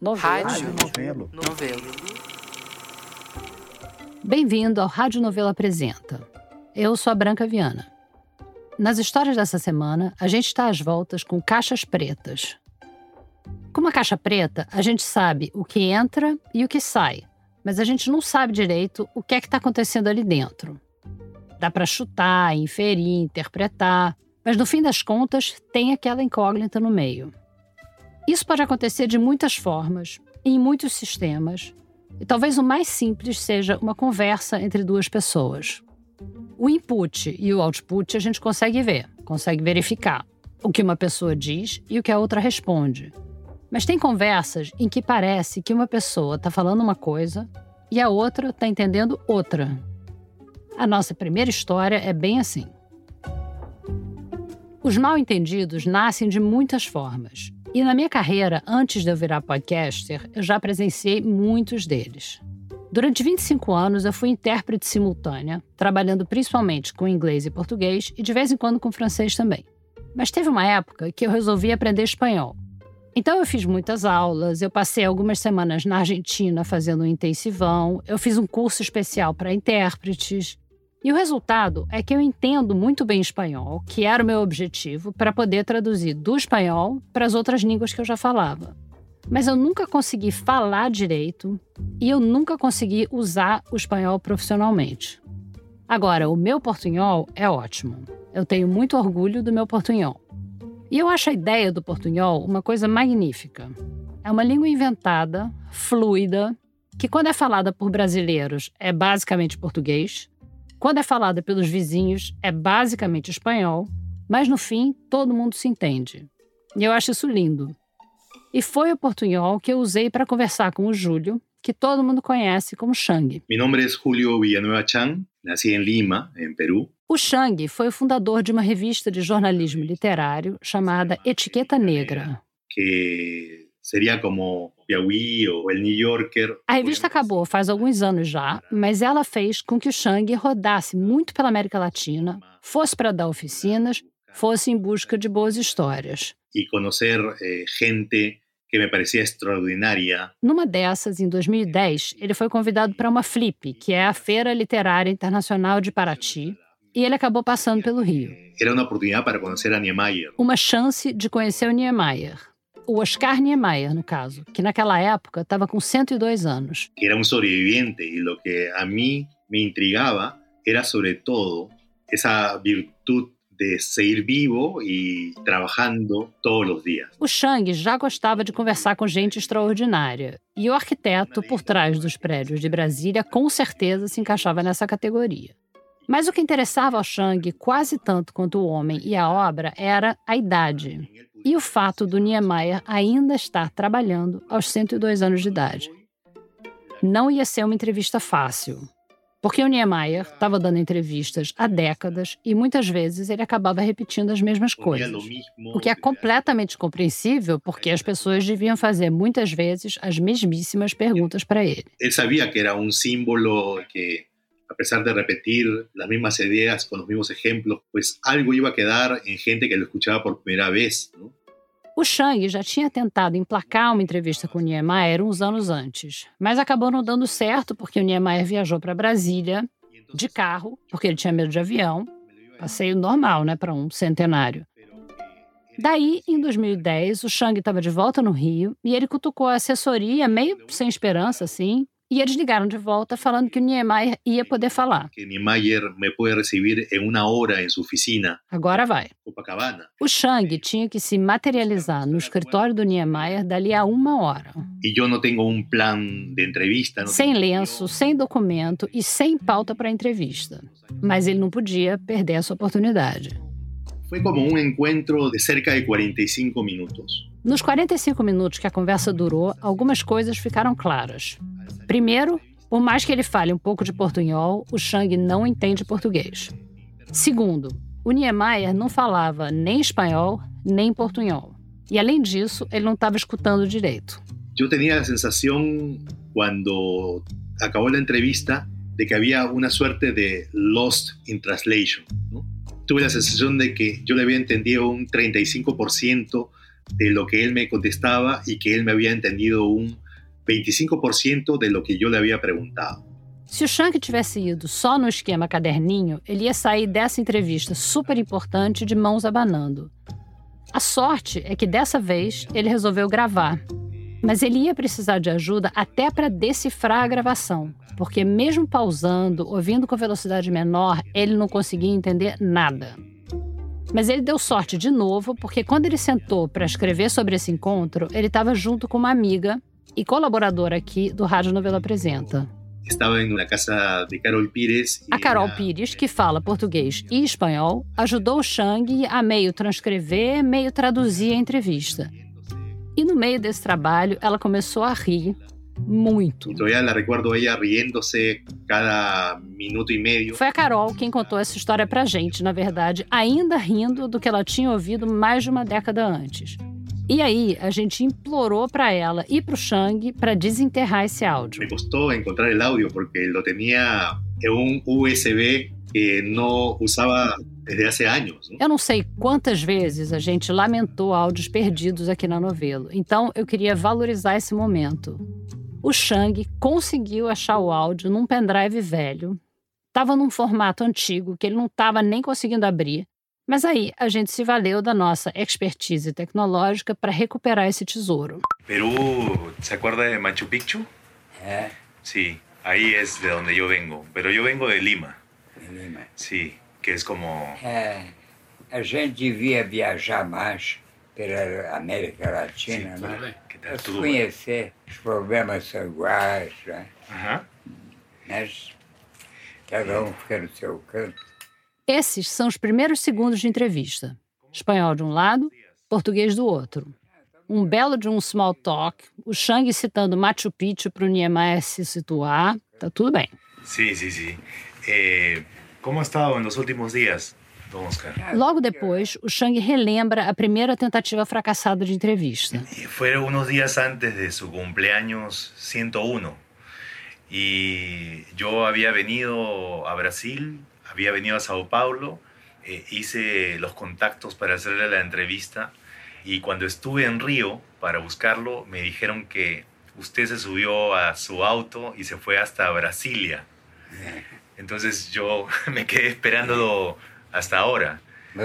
Rádio Novelo. Bem-vindo ao Rádio Novelo Apresenta. Eu sou a Branca Viana. Nas histórias dessa semana, a gente está às voltas com caixas pretas. Com uma caixa preta, a gente sabe o que entra e o que sai, mas a gente não sabe direito o que é que está acontecendo ali dentro. Dá para chutar, inferir, interpretar, mas no fim das contas, tem aquela incógnita no meio. Isso pode acontecer de muitas formas, em muitos sistemas, e talvez o mais simples seja uma conversa entre duas pessoas. O input e o output a gente consegue ver, consegue verificar o que uma pessoa diz e o que a outra responde. Mas tem conversas em que parece que uma pessoa está falando uma coisa e a outra está entendendo outra. A nossa primeira história é bem assim. Os mal-entendidos nascem de muitas formas. E na minha carreira, antes de eu virar podcaster, eu já presenciei muitos deles. Durante 25 anos, eu fui intérprete simultânea, trabalhando principalmente com inglês e português e de vez em quando com francês também. Mas teve uma época que eu resolvi aprender espanhol. Então eu fiz muitas aulas, eu passei algumas semanas na Argentina fazendo um intensivão, eu fiz um curso especial para intérpretes. E o resultado é que eu entendo muito bem espanhol, que era o meu objetivo, para poder traduzir do espanhol para as outras línguas que eu já falava. Mas eu nunca consegui falar direito e eu nunca consegui usar o espanhol profissionalmente. Agora, o meu portunhol é ótimo. Eu tenho muito orgulho do meu portunhol. E eu acho a ideia do portunhol uma coisa magnífica. É uma língua inventada, fluida, que quando é falada por brasileiros é basicamente português, quando é falada pelos vizinhos, é basicamente espanhol, mas no fim, todo mundo se entende. E eu acho isso lindo. E foi o portunhol que eu usei para conversar com o Júlio, que todo mundo conhece como Xang. Mi nombre es Julio Villanueva Chang, nací en Lima, en Perú. O Xang foi o fundador de uma revista de jornalismo literário chamada Etiqueta Negra. Que seria como Piauí ou El New Yorker. A revista acabou faz alguns anos já, mas ela fez com que o Xang rodasse muito pela América Latina, fosse para dar oficinas, fosse em busca de boas histórias. E conhecer gente que me parecia extraordinária. Numa dessas, em 2010, ele foi convidado para uma FLIP, que é a Feira Literária Internacional de Paraty, e ele acabou passando pelo Rio. Era uma oportunidade para conhecer a Niemeyer. Uma chance de conhecer o Niemeyer. O Oscar Niemeyer, no caso, que naquela época estava com 102 anos. Que era um sobrevivente, e o que a mim me intrigava era, sobretudo, essa virtude de seguir vivo e trabalhando todos os dias. O Xang já gostava de conversar com gente extraordinária. E o arquiteto por trás dos prédios de Brasília com certeza se encaixava nessa categoria. Mas o que interessava ao Xang quase tanto quanto o homem e a obra era a idade. E o fato do Niemeyer ainda estar trabalhando aos 102 anos de idade. Não ia ser uma entrevista fácil, porque o Niemeyer estava dando entrevistas há décadas e muitas vezes ele acabava repetindo as mesmas coisas. O que é completamente compreensível, porque as pessoas deviam fazer muitas vezes as mesmíssimas perguntas para ele. Ele sabia que era um símbolo que, apesar de repetir las mismas ideas con los mismos ejemplos, pues algo iba a quedar en gente que lo escuchaba por primera vez, ¿no? O Xang já tinha tentado emplacar uma entrevista com o Niemeyer uns anos antes, mas acabou não dando certo porque o Niemeyer viajou para Brasília de carro, porque ele tinha medo de avião, passeio normal, né, para um centenário. Daí, em 2010, o Xang estava de volta no Rio e ele cutucou a assessoria, meio sem esperança, assim, e eles ligaram de volta falando que o Niemeyer ia poder falar. Que Niemeyer me pode receber em uma hora em sua oficina. Agora vai. Copacabana. O Xang tinha que se materializar no escritório do Niemeyer dali a 1 hora. E eu não tenho um plano de entrevista. Sem lenço, sem documento e sem pauta para a entrevista. Mas ele não podia perder essa oportunidade. Foi como um encontro de cerca de 45 minutos. Nos 45 minutos que a conversa durou, algumas coisas ficaram claras. Primeiro, por mais que ele fale um pouco de portunhol, o Xang não entende português. Segundo, o Niemeyer não falava nem espanhol, nem portunhol. E, além disso, ele não estava escutando direito. Eu tinha a sensação, quando acabou a entrevista, de que havia uma suerte de lost in translation, ¿no? Tuve la sensación de que yo le había entendido un 35% de lo que él me contestaba y que él me había entendido un 25% de lo que yo le había preguntado. Se o Chang tivesse ido só no esquema caderninho, ele ia sair dessa entrevista super importante de mãos abanando. A sorte é que dessa vez ele resolveu gravar. Mas ele ia precisar de ajuda até para decifrar a gravação, porque mesmo pausando, ouvindo com velocidade menor, ele não conseguia entender nada. Mas ele deu sorte de novo, porque quando ele sentou para escrever sobre esse encontro, ele estava junto com uma amiga e colaboradora aqui do Rádio Novelo Apresenta. Estava em uma casa de Carol Pires. A Carol Pires, que fala português e espanhol, ajudou o Chang a meio transcrever, meio traduzir a entrevista. E no meio desse trabalho, ela começou a rir muito. Todavía la recuerdo ella riéndose cada minuto e meio. Foi a Carol quem contou essa história pra gente, na verdade, ainda rindo do que ela tinha ouvido mais de uma década antes. E aí, a gente implorou para ela e para o Chang para desenterrar esse áudio. Me costó encontrar el audio porque lo tenía en un USB que no usaba desde hace años. Eu não sei quantas vezes a gente lamentou áudios perdidos aqui na Novelo, então eu queria valorizar esse momento. O Chang conseguiu achar o áudio num pendrive velho. Estava num formato antigo que ele não estava nem conseguindo abrir. Mas aí a gente se valeu da nossa expertise tecnológica para recuperar esse tesouro. Perú, ¿se acuerda de Machu Picchu? Sí, ahí es de donde yo vengo, pero yo vengo de Lima. De Lima. Sí, que es como... A gente devia viajar mais pela América Latina, né? Para se conhecer, os problemas são iguais, né? Mas cada fica no seu canto. Esses são os primeiros segundos de entrevista. Espanhol de um lado, português do outro. Um belo de um small talk, o Chang citando Machu Picchu para o Niemeyer se situar. Tá tudo bem. Sí. ¿Cómo ha estado en los últimos días, don Oscar? Logo depois, o Chang relembra a primeira tentativa fracassada de entrevista. Fueron unos días antes de su cumpleaños 101. Y yo había venido a Brasil, había venido a Sao Paulo, hice los contactos para hacerle la entrevista y cuando estuve en Río para buscarlo me dijeron que usted se subió a su auto y se fue hasta Brasilia. Entonces yo me quedé esperándolo hasta ahora.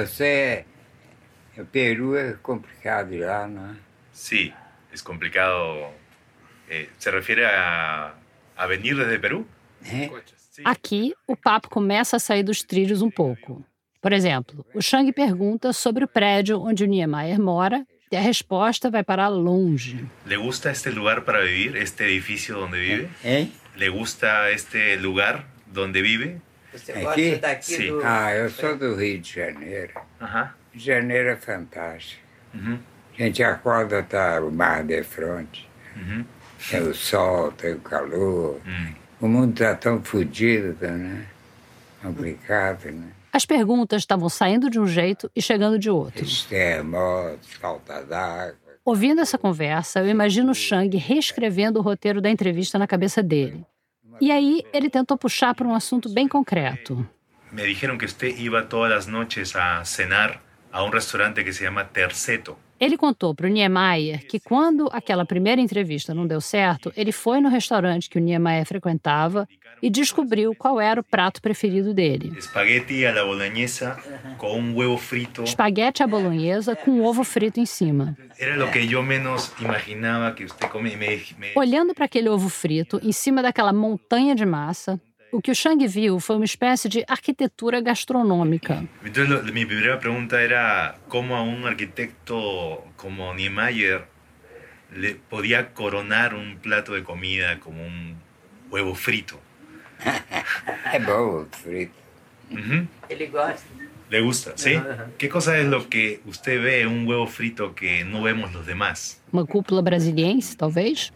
O Peru es complicado lá, ¿no? Sí, es complicado. ¿Se refiere a venir desde Perú? Aqui, o papo começa a sair dos trilhos um pouco. Por exemplo, o Chang pergunta sobre o prédio onde o Niemeyer mora e a resposta vai para longe. ¿Le gusta este lugar para vivir, este edificio donde vive? ¿Le gusta este lugar donde vive? Você gosta daqui Sim. eu sou do Rio de Janeiro. Ajá. Rio de Janeiro é fantástico. Ujú. A gente acorda, tá o mar de frente. Ujú. Tem o sol, tem o calor. Mm. O mundo está tão fodido, né? Complicado, né? As perguntas estavam saindo de um jeito e chegando de outro. Esses terremotos, falta d'água. Ouvindo essa conversa, eu imagino o Chang reescrevendo o roteiro da entrevista na cabeça dele. E aí, ele tentou puxar para um assunto bem concreto. Me dijeron que usted iba todas las noches a cenar a un restaurante que se llama Terceto. Ele contou para o Niemeyer que quando aquela primeira entrevista não deu certo, ele foi no restaurante que o Niemeyer frequentava e descobriu qual era o prato preferido dele. Espagueti a la boloñesa con un huevo frito. Espaguete à bolonhesa com ovo frito em cima. Era lo que yo menos imaginaba que usted comía. Olhando para aquele ovo frito em cima daquela montanha de massa, o que o Chang viu foi uma espécie de arquitetura gastronômica. Entonces, mi primera pregunta era cómo a un arquitecto como Niemeyer le podía coronar un plato de comida como un huevo frito. É bom o frito. Ujú. Ele gosta. ¿Le gusta? ¿Sí? ¿Qué cosa es lo que usted ve en un huevo frito que no vemos los demás? Uma cúpula brasiliense, talvez?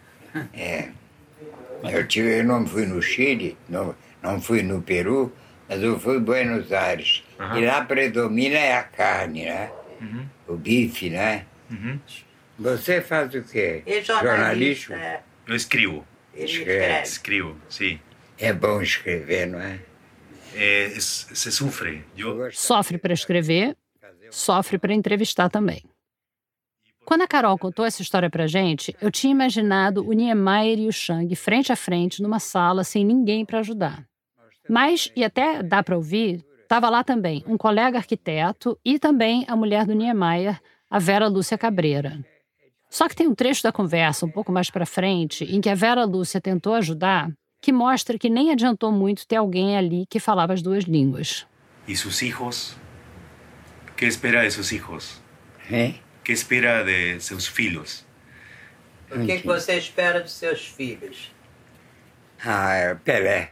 Eu não fui no Chile, não fui no Peru, mas eu fui em Buenos Aires. Aham. E lá predomina a carne, né? Uhum. O bife, né? Uhum. Você faz o quê? Ele jornalista. Yo escribo, Ele Escreve. escribo, sí. É bom escrever, não é? Se sufre. Yo Sofre para escrever, sofre para entrevistar também. Quando a Carol contou essa história pra gente, eu tinha imaginado o Niemeyer e o Chang frente a frente numa sala sem ninguém para ajudar. Mas, e até dá para ouvir, estava lá também um colega arquiteto e também a mulher do Niemeyer, a Vera Lúcia Cabreira. Só que tem um trecho da conversa, um pouco mais para frente, em que a Vera Lúcia tentou ajudar, que mostra que nem adiantou muito ter alguém ali que falava as duas línguas. E seus filhos? O que espera de seus filhos? Hein? O que espera de seus filhos? O que você espera dos seus filhos? Pelé.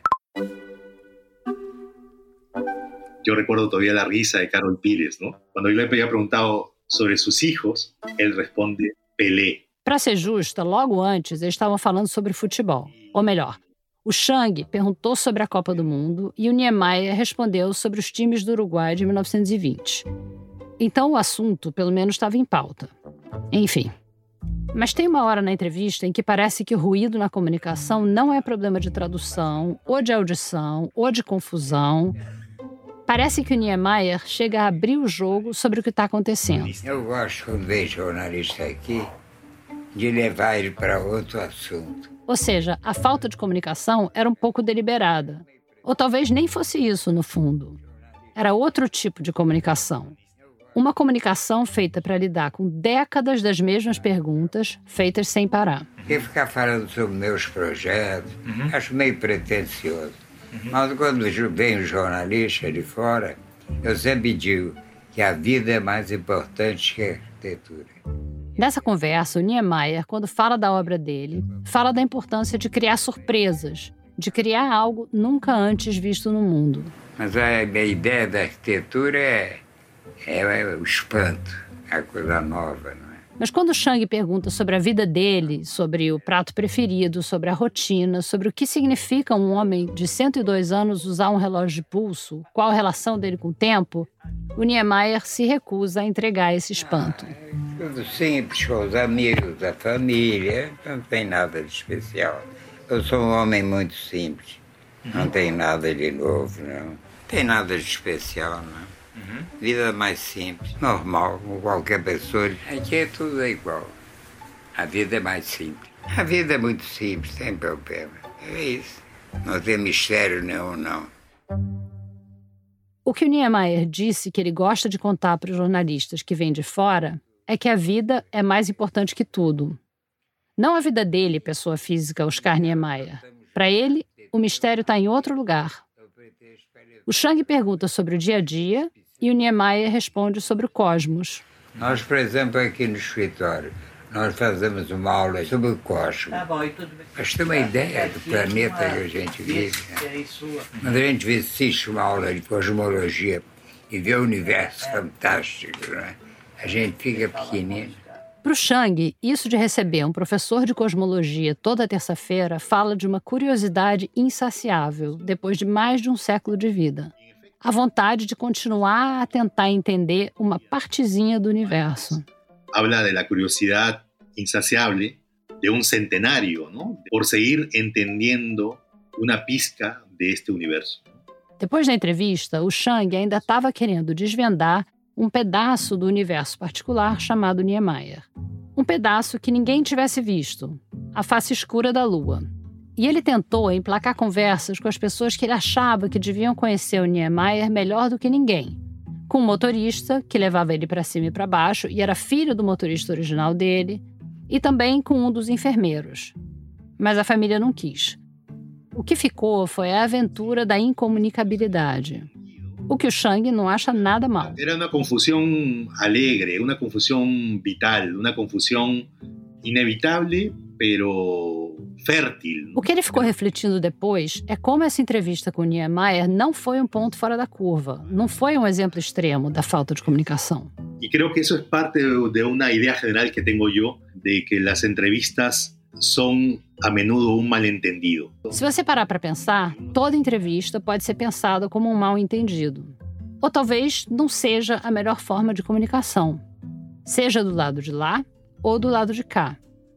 Yo recuerdo todavía la risa de Carol Pires, ¿no? Cuando yo le había preguntado sobre sus hijos, él responde Pelé. Para ser justa, logo antes eles estavam falando sobre futebol. Ou melhor, o Chang perguntou sobre a Copa do Mundo e o Niemeyer respondeu sobre os times do Uruguai de 1920. Então o assunto, pelo menos, estava em pauta. Enfim. Mas tem uma hora na entrevista em que parece que o ruído na comunicação não é problema de tradução, ou de audição, ou de confusão. Parece que o Niemeyer chega a abrir o jogo sobre o que está acontecendo. Eu gosto, quando vejo jornalista aqui, de levar ele para outro assunto. Ou seja, a falta de comunicação era um pouco deliberada. Ou talvez nem fosse isso, no fundo. Era outro tipo de comunicação. Uma comunicação feita para lidar com décadas das mesmas perguntas, feitas sem parar. E ficar falando sobre meus projetos, acho meio pretencioso. Mas quando vem o jornalista de fora, eu sempre digo que a vida é mais importante que a arquitetura. Nessa conversa, o Niemeyer, quando fala da obra dele, fala da importância de criar surpresas, de criar algo nunca antes visto no mundo. Mas a ideia da arquitetura é o espanto, é a coisa nova, não é? Mas quando o Chang pergunta sobre a vida dele, sobre o prato preferido, sobre a rotina, sobre o que significa um homem de 102 anos usar um relógio de pulso, qual a relação dele com o tempo, o Niemeyer se recusa a entregar esse espanto. Tudo simples, com os amigos, a família, não tem nada de especial. Eu sou um homem muito simples, não tem nada de novo, não tem nada de especial, não. Vida mais simples, normal, com qualquer pessoa. Aqui é tudo igual. A vida é mais simples. A vida é muito simples, sem problema. É isso. Não tem mistério nenhum, não. O que o Niemeyer disse que ele gosta de contar para os jornalistas que vêm de fora é que a vida é mais importante que tudo. Não a vida dele, pessoa física, Oscar Niemeyer. Para ele, o mistério está em outro lugar. O Chang pergunta sobre o dia a dia e o Niemeyer responde sobre o cosmos. Nós, por exemplo, aqui no escritório, nós fazemos uma aula sobre o cosmos. Tá bom, e tudo bem. Mas tem uma ideia do planeta que a gente vive. Quando a gente assiste uma aula de cosmologia e vê o universo fantástico, né? A gente fica pequenino. Para o Chang, isso de receber um professor de cosmologia toda terça-feira fala de uma curiosidade insaciável depois de mais de um século de vida. A vontade de continuar a tentar entender uma partezinha do universo. Habla de la curiosidad insaciable de un centenario, ¿no? Por seguir entendiendo una pizca de este universo. Depois da entrevista, o Chang ainda estava querendo desvendar um pedaço do universo particular chamado Niemeyer. Um pedaço que ninguém tivesse visto, a face escura da Lua. E ele tentou emplacar conversas com as pessoas que ele achava que deviam conhecer o Niemeyer melhor do que ninguém. Com um motorista, que levava ele para cima e para baixo, e era filho do motorista original dele, e também com um dos enfermeiros. Mas a família não quis. O que ficou foi a aventura da incomunicabilidade. O que o Chang não acha nada mal. Era uma confusão alegre, uma confusão vital, uma confusão inevitável, pero fértil. O que ele ficou refletindo depois é como essa entrevista com o Niemeyer não foi um ponto fora da curva, não foi um exemplo extremo da falta de comunicação. E creo que isso é parte de uma ideia geral que tenho eu, de que as entrevistas são a menudo um mal-entendido. Se você parar para pensar, toda entrevista pode ser pensada como um mal-entendido. Ou talvez não seja a melhor forma de comunicação, seja do lado de lá ou do lado de cá.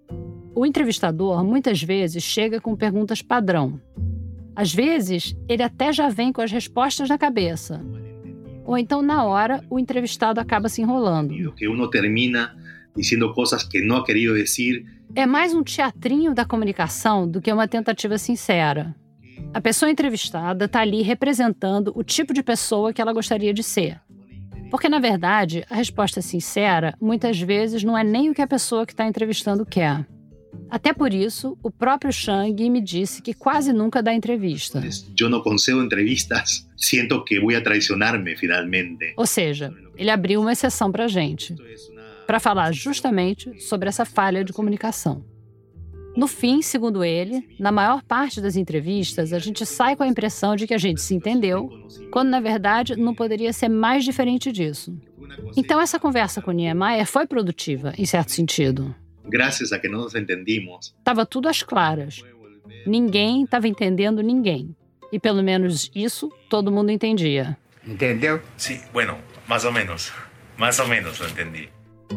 O entrevistador muitas vezes chega com perguntas padrão. Às vezes, ele até já vem com as respostas na cabeça. Ou então, na hora, o entrevistado acaba se enrolando. Que uno termina diciendo cosas que no ha querido decir. É mais um teatrinho da comunicação do que uma tentativa sincera. A pessoa entrevistada está ali representando o tipo de pessoa que ela gostaria de ser. Porque, na verdade, a resposta sincera muitas vezes não é nem o que a pessoa que está entrevistando quer. Até por isso, o próprio Chang me disse que quase nunca dá entrevista. Eu não concedo entrevistas, sinto que vou traicionar-me finalmente. Ou seja, ele abriu uma exceção para a gente, para falar justamente sobre essa falha de comunicação. No fim, segundo ele, na maior parte das entrevistas, a gente sai com a impressão de que a gente se entendeu, quando, na verdade, não poderia ser mais diferente disso. Então, essa conversa com Niemeyer foi produtiva, em certo sentido. Graças a que nos entendimos. Estava tudo às claras. Ninguém estava entendendo ninguém. E, pelo menos isso, todo mundo entendia. Entendeu? Sim, bueno, mais ou menos. Mais ou menos eu entendi.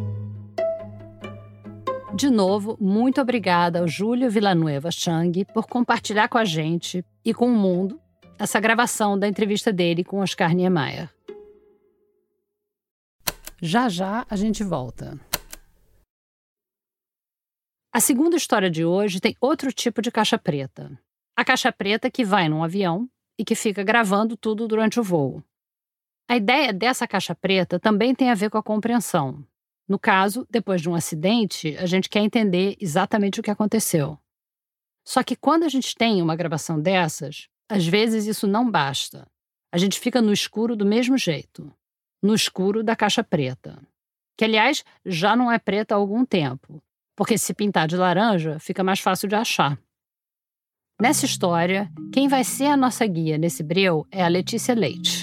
De novo, muito obrigada ao Júlio Villanueva Chang por compartilhar com a gente e com o mundo essa gravação da entrevista dele com Oscar Niemeyer. Já já a gente volta. A segunda história de hoje tem outro tipo de caixa preta. A caixa preta que vai num avião e que fica gravando tudo durante o voo. A ideia dessa caixa preta também tem a ver com a compreensão. No caso, depois de um acidente, a gente quer entender exatamente o que aconteceu. Só que quando a gente tem uma gravação dessas, às vezes isso não basta. A gente fica no escuro do mesmo jeito. No escuro da caixa preta. Que, aliás, já não é preta há algum tempo. Porque se pintar de laranja, fica mais fácil de achar. Nessa história, quem vai ser a nossa guia nesse breu é a Letícia Leite.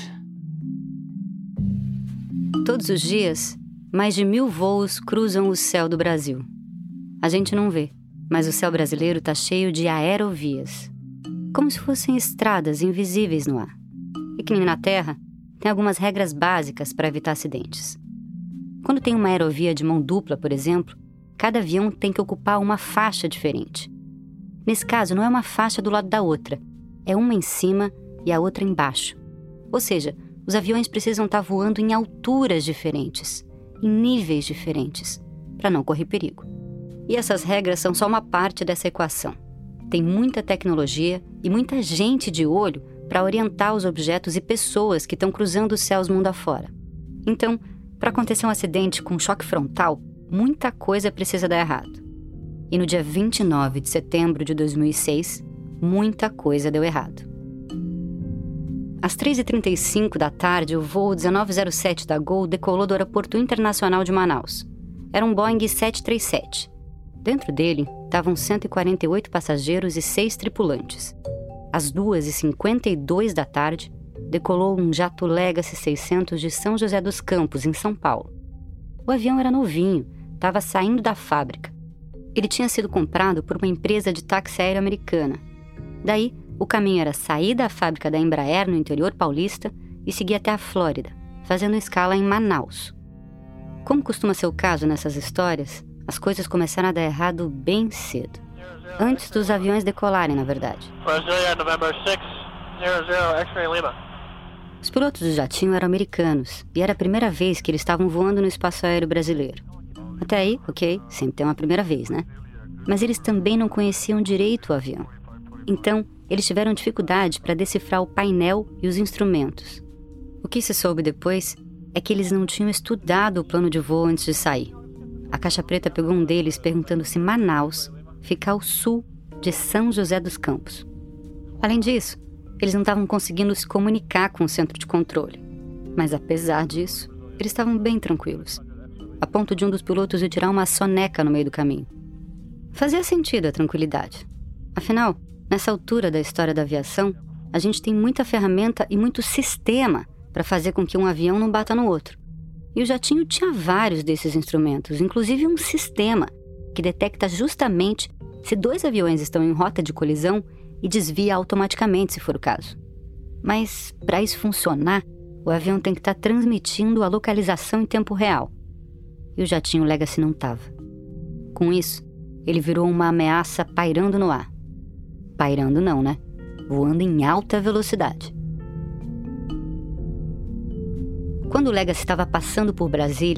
Todos os dias, mais de 1.000 voos cruzam o céu do Brasil. A gente não vê, mas o céu brasileiro está cheio de aerovias. Como se fossem estradas invisíveis no ar. E que nem na Terra, tem algumas regras básicas para evitar acidentes. Quando tem uma aerovia de mão dupla, por exemplo, cada avião tem que ocupar uma faixa diferente. Nesse caso, não é uma faixa do lado da outra, é uma em cima e a outra embaixo. Ou seja, os aviões precisam estar voando em alturas diferentes, em níveis diferentes, para não correr perigo. E essas regras são só uma parte dessa equação. Tem muita tecnologia e muita gente de olho para orientar os objetos e pessoas que estão cruzando os céus mundo afora. Então, para acontecer um acidente com choque frontal, muita coisa precisa dar errado. E no dia 29 de setembro de 2006, muita coisa deu errado. Às 3h35 da tarde, o voo 1907 da Gol decolou do Aeroporto Internacional de Manaus. Era um Boeing 737. Dentro dele, estavam 148 passageiros e 6 tripulantes. Às 2h52 da tarde, decolou um jato Legacy 600 de São José dos Campos, em São Paulo. O avião era novinho, estava saindo da fábrica. Ele tinha sido comprado por uma empresa de táxi aéreo americana. Daí, o caminho era sair da fábrica da Embraer no interior paulista e seguir até a Flórida, fazendo escala em Manaus. Como costuma ser o caso nessas histórias, as coisas começaram a dar errado bem cedo. Antes dos aviões decolarem, na verdade. Os pilotos do jatinho eram americanos e era a primeira vez que eles estavam voando no espaço aéreo brasileiro. Até aí, ok, sempre tem uma primeira vez, né? Mas eles também não conheciam direito o avião. Então, eles tiveram dificuldade para decifrar o painel e os instrumentos. O que se soube depois é que eles não tinham estudado o plano de voo antes de sair. A caixa preta pegou um deles perguntando se Manaus fica ao sul de São José dos Campos. Além disso, eles não estavam conseguindo se comunicar com o centro de controle. Mas apesar disso, eles estavam bem tranquilos, a ponto de um dos pilotos ir tirar uma soneca no meio do caminho. Fazia sentido a tranquilidade. Afinal, nessa altura da história da aviação, a gente tem muita ferramenta e muito sistema para fazer com que um avião não bata no outro. E o jatinho tinha vários desses instrumentos, inclusive um sistema que detecta justamente se 2 aviões estão em rota de colisão e desvia automaticamente, se for o caso. Mas, para isso funcionar, o avião tem que estar transmitindo a localização em tempo real. E o jatinho Legacy não estava. Com isso, ele virou uma ameaça pairando no ar. Pairando não, né? Voando em alta velocidade. Quando o Legacy estava passando por Brasília,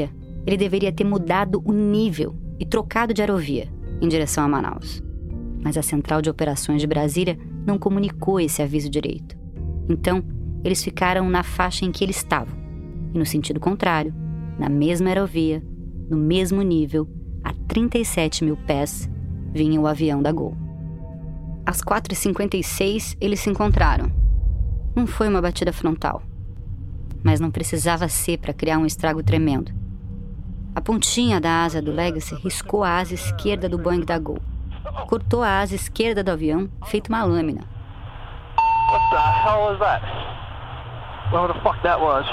Ele deveria ter mudado o nível e trocado de aerovia em direção a Manaus. Mas a Central de Operações de Brasília não comunicou esse aviso direito. Então, eles ficaram na faixa em que eles estavam. E no sentido contrário, na mesma aerovia, no mesmo nível, a 37 mil pés, vinha o avião da Gol. Às 4h56, eles se encontraram. Não foi uma batida frontal, mas não precisava ser para criar um estrago tremendo. A pontinha da asa do Legacy riscou a asa esquerda do Boeing da Gol. Cortou a asa esquerda do avião, feito uma lâmina. What the hell was that? Whatever the fuck that was.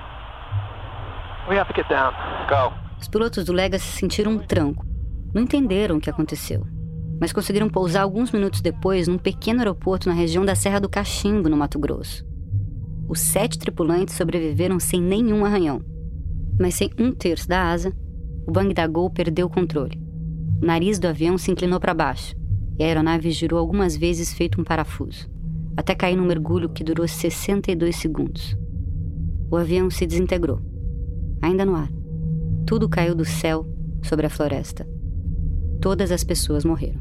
We have to get down. Go. Os pilotos do Legacy sentiram um tranco. Não entenderam o que aconteceu, mas conseguiram pousar alguns minutos depois num pequeno aeroporto na região da Serra do Cachimbo, no Mato Grosso. Os 7 tripulantes sobreviveram sem nenhum arranhão. Mas sem 1/3 da asa, o Boeing da Gol perdeu o controle. O nariz do avião se inclinou para baixo e a aeronave girou algumas vezes feito um parafuso, até cair num mergulho que durou 62 segundos. O avião se desintegrou. Ainda no ar, tudo caiu do céu sobre a floresta. Todas as pessoas morreram.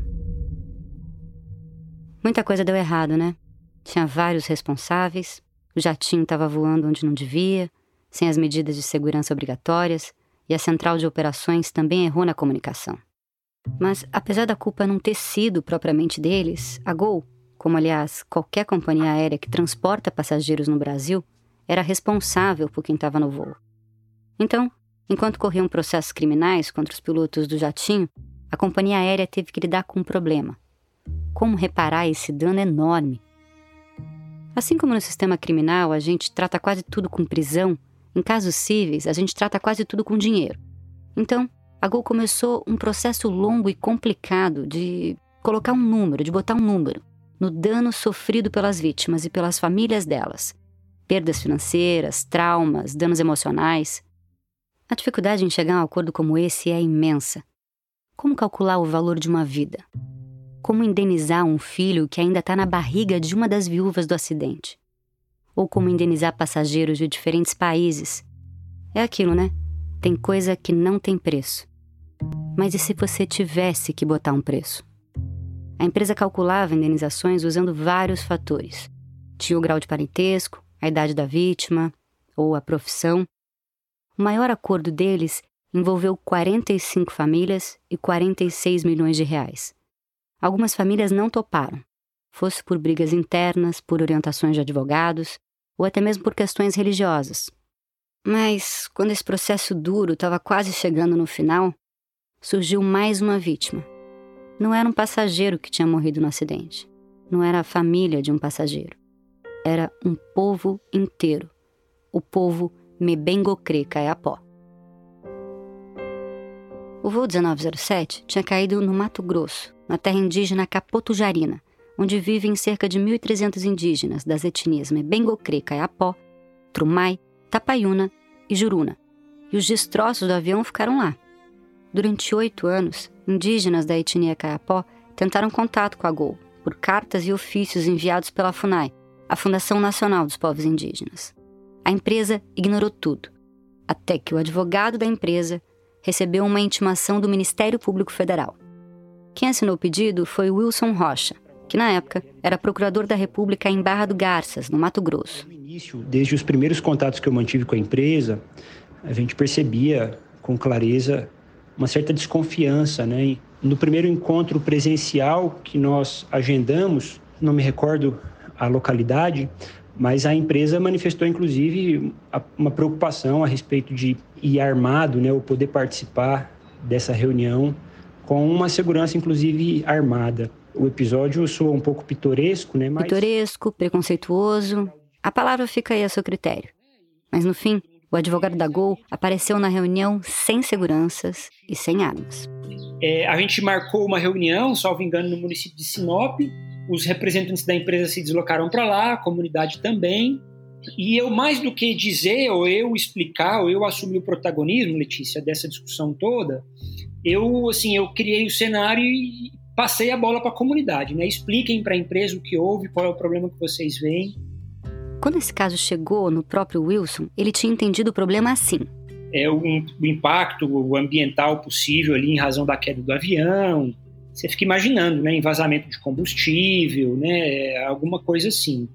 Muita coisa deu errado, né? Tinha vários responsáveis, o jatinho estava voando onde não devia, sem as medidas de segurança obrigatórias, e a Central de Operações também errou na comunicação. Mas, apesar da culpa não ter sido propriamente deles, a Gol, como aliás qualquer companhia aérea que transporta passageiros no Brasil, era responsável por quem estava no voo. Então, enquanto corriam processos criminais contra os pilotos do jatinho, a companhia aérea teve que lidar com um problema. Como reparar esse dano enorme? Assim como no sistema criminal a gente trata quase tudo com prisão, em casos cíveis a gente trata quase tudo com dinheiro. Então, a Gol começou um processo longo e complicado de colocar um número, de botar um número no dano sofrido pelas vítimas e pelas famílias delas. Perdas financeiras, traumas, danos emocionais. A dificuldade em chegar a um acordo como esse é imensa. Como calcular o valor de uma vida? Como indenizar um filho que ainda está na barriga de uma das viúvas do acidente? Ou como indenizar passageiros de diferentes países? É aquilo, né? Tem coisa que não tem preço. Mas e se você tivesse que botar um preço? A empresa calculava indenizações usando vários fatores. Tinha o grau de parentesco, a idade da vítima ou a profissão. O maior acordo deles envolveu 45 famílias e 46 milhões de reais. Algumas famílias não toparam, fosse por brigas internas, por orientações de advogados ou até mesmo por questões religiosas. Mas, quando esse processo duro estava quase chegando no final, surgiu mais uma vítima. Não era um passageiro que tinha morrido no acidente. Não era a família de um passageiro. Era um povo inteiro. O povo Mebengocré Kayapó. O voo 1907 tinha caído no Mato Grosso, na terra indígena Capotujarina, onde vivem cerca de 1.300 indígenas das etnias Mebengocré Kayapó, Trumai, Tapaiuna e Juruna. E os destroços do avião ficaram lá. Durante 8 anos, indígenas da etnia Kayapó tentaram contato com a Gol por cartas e ofícios enviados pela FUNAI, a Fundação Nacional dos Povos Indígenas. A empresa ignorou tudo, até que o advogado da empresa recebeu uma intimação do Ministério Público Federal. Quem assinou o pedido foi Wilson Rocha, que na época era procurador da República em Barra do Garças, no Mato Grosso. No início, desde os primeiros contatos que eu mantive com a empresa, a gente percebia com clareza uma certa desconfiança, né? No primeiro encontro presencial que nós agendamos, não me recordo a localidade, mas a empresa manifestou, inclusive, uma preocupação a respeito de ir armado, né, ou poder participar dessa reunião com uma segurança, inclusive, armada. O episódio soa um pouco pitoresco, né? Mas... Pitoresco, preconceituoso. A palavra fica aí a seu critério. Mas, no fim, o advogado da Gol apareceu na reunião sem seguranças e sem armas. A gente marcou uma reunião, salvo engano, no município de Sinop. Os representantes da empresa se deslocaram para lá, a comunidade também. E eu, mais do que dizer, ou eu explicar, ou eu assumir o protagonismo, Letícia, dessa discussão toda, eu criei o cenário e passei a bola para a comunidade, né? Expliquem para a empresa o que houve, qual é o problema que vocês veem. Quando esse caso chegou no próprio Wilson, ele tinha entendido o problema assim. o impacto ambiental possível ali em razão da queda do avião. Você fica imaginando, né, envasamento de combustível, né, alguma coisa assim.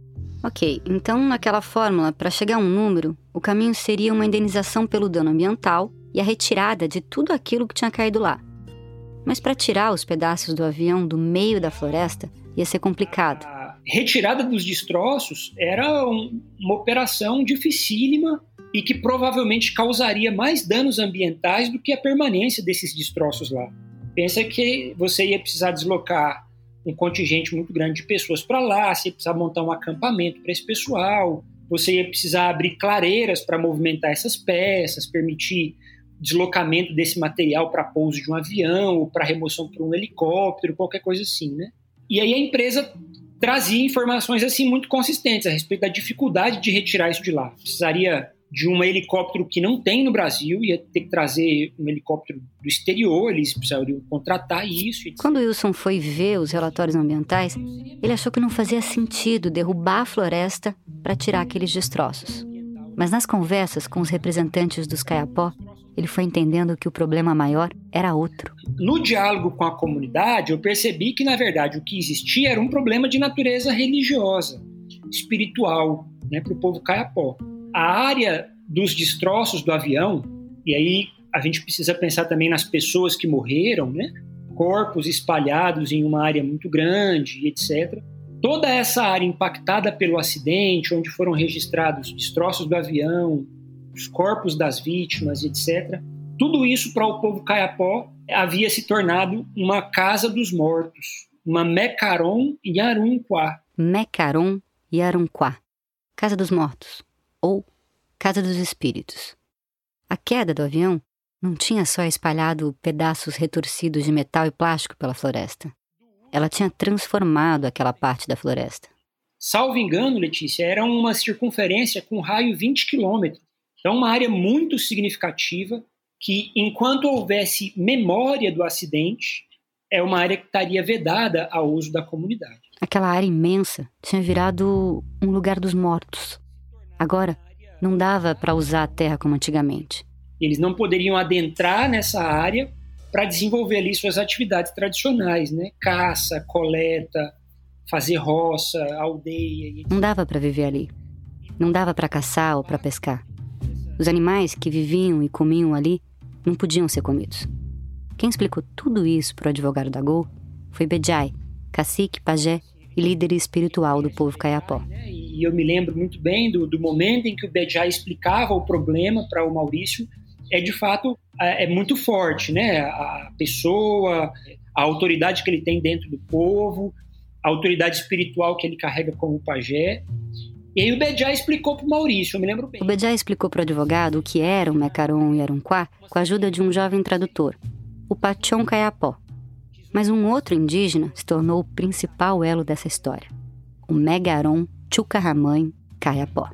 Ok, então naquela fórmula, para chegar a um número, o caminho seria uma indenização pelo dano ambiental e a retirada de tudo aquilo que tinha caído lá. Mas para tirar os pedaços do avião do meio da floresta ia ser complicado. A retirada dos destroços era uma operação dificílima e que provavelmente causaria mais danos ambientais do que a permanência desses destroços lá. Pensa que você ia precisar deslocar um contingente muito grande de pessoas para lá, você ia precisar montar um acampamento para esse pessoal, você ia precisar abrir clareiras para movimentar essas peças, permitir deslocamento desse material para pouso de um avião ou para remoção por um helicóptero, qualquer coisa assim, né? E aí a empresa trazia informações assim muito consistentes a respeito da dificuldade de retirar isso de lá. Precisaria de um helicóptero que não tem no Brasil, ia ter que trazer um helicóptero do exterior, eles precisariam contratar isso. Quando Wilson foi ver os relatórios ambientais, ele achou que não fazia sentido derrubar a floresta para tirar aqueles destroços. Mas nas conversas com os representantes dos Kayapó, ele foi entendendo que o problema maior era outro. No diálogo com a comunidade, eu percebi que, na verdade, o que existia era um problema de natureza religiosa, espiritual, né, para o povo Kayapó. A área dos destroços do avião, e aí a gente precisa pensar também nas pessoas que morreram, né? Corpos espalhados em uma área muito grande, etc. Toda essa área impactada pelo acidente, onde foram registrados destroços do avião, os corpos das vítimas, etc. Tudo isso para o povo Kayapó havia se tornado uma casa dos mortos, uma Mekaron Yarunquá. Mekaron Yarunquá, Casa dos Mortos, ou Casa dos Espíritos. A queda do avião não tinha só espalhado pedaços retorcidos de metal e plástico pela floresta. Ela tinha transformado aquela parte da floresta. Salvo engano, Letícia, era uma circunferência com raio 20 quilômetros. Então, uma área muito significativa que, enquanto houvesse memória do acidente, é uma área que estaria vedada ao uso da comunidade. Aquela área imensa tinha virado um lugar dos mortos. Agora, não dava para usar a terra como antigamente. Eles não poderiam adentrar nessa área para desenvolver ali suas atividades tradicionais, né? Caça, coleta, fazer roça, aldeia. Não dava para viver ali. Não dava para caçar ou para pescar. Os animais que viviam e comiam ali não podiam ser comidos. Quem explicou tudo isso para o advogado da Gol foi Bejai, cacique, pajé e líder espiritual do povo Kayapó. E eu me lembro muito bem do momento em que o Bejai explicava o problema para o Maurício. De fato, é muito forte, né? A pessoa, a autoridade que ele tem dentro do povo, a autoridade espiritual que ele carrega como pajé. E aí o Bejai explicou para o Maurício, eu me lembro bem. O Bejai explicou para o advogado o que era o Mekaron Yarunquá com a ajuda de um jovem tradutor, o Pachon Kayapó. Mas um outro indígena se tornou o principal elo dessa história, o Megaron Chucarramãe Kayapó.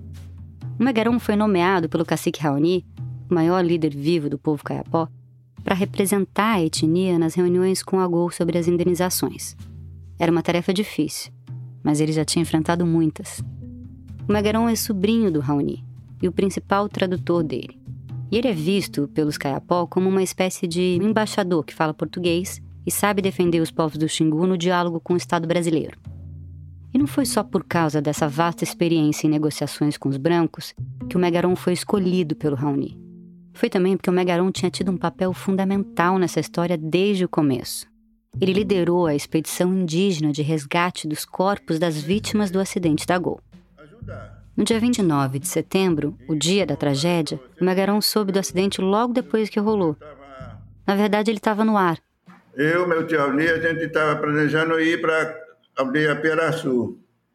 O Megaron foi nomeado pelo cacique Raoni, o maior líder vivo do povo Kayapó, para representar a etnia nas reuniões com a Gol sobre as indenizações. Era uma tarefa difícil, mas ele já tinha enfrentado muitas. O Megaron é sobrinho do Raoni e o principal tradutor dele. E ele é visto pelos Kayapó como uma espécie de embaixador que fala português e sabe defender os povos do Xingu no diálogo com o Estado brasileiro. E não foi só por causa dessa vasta experiência em negociações com os brancos que o Megaron foi escolhido pelo Raoni. Foi também porque o Megaron tinha tido um papel fundamental nessa história desde o começo. Ele liderou a expedição indígena de resgate dos corpos das vítimas do acidente da Gol. No dia 29 de setembro, o dia da tragédia, o Megaron soube do acidente logo depois que rolou. Na verdade, ele estava no ar. Eu, meu tio Alni, a gente estava planejando ir para a aldeia Piaraçu,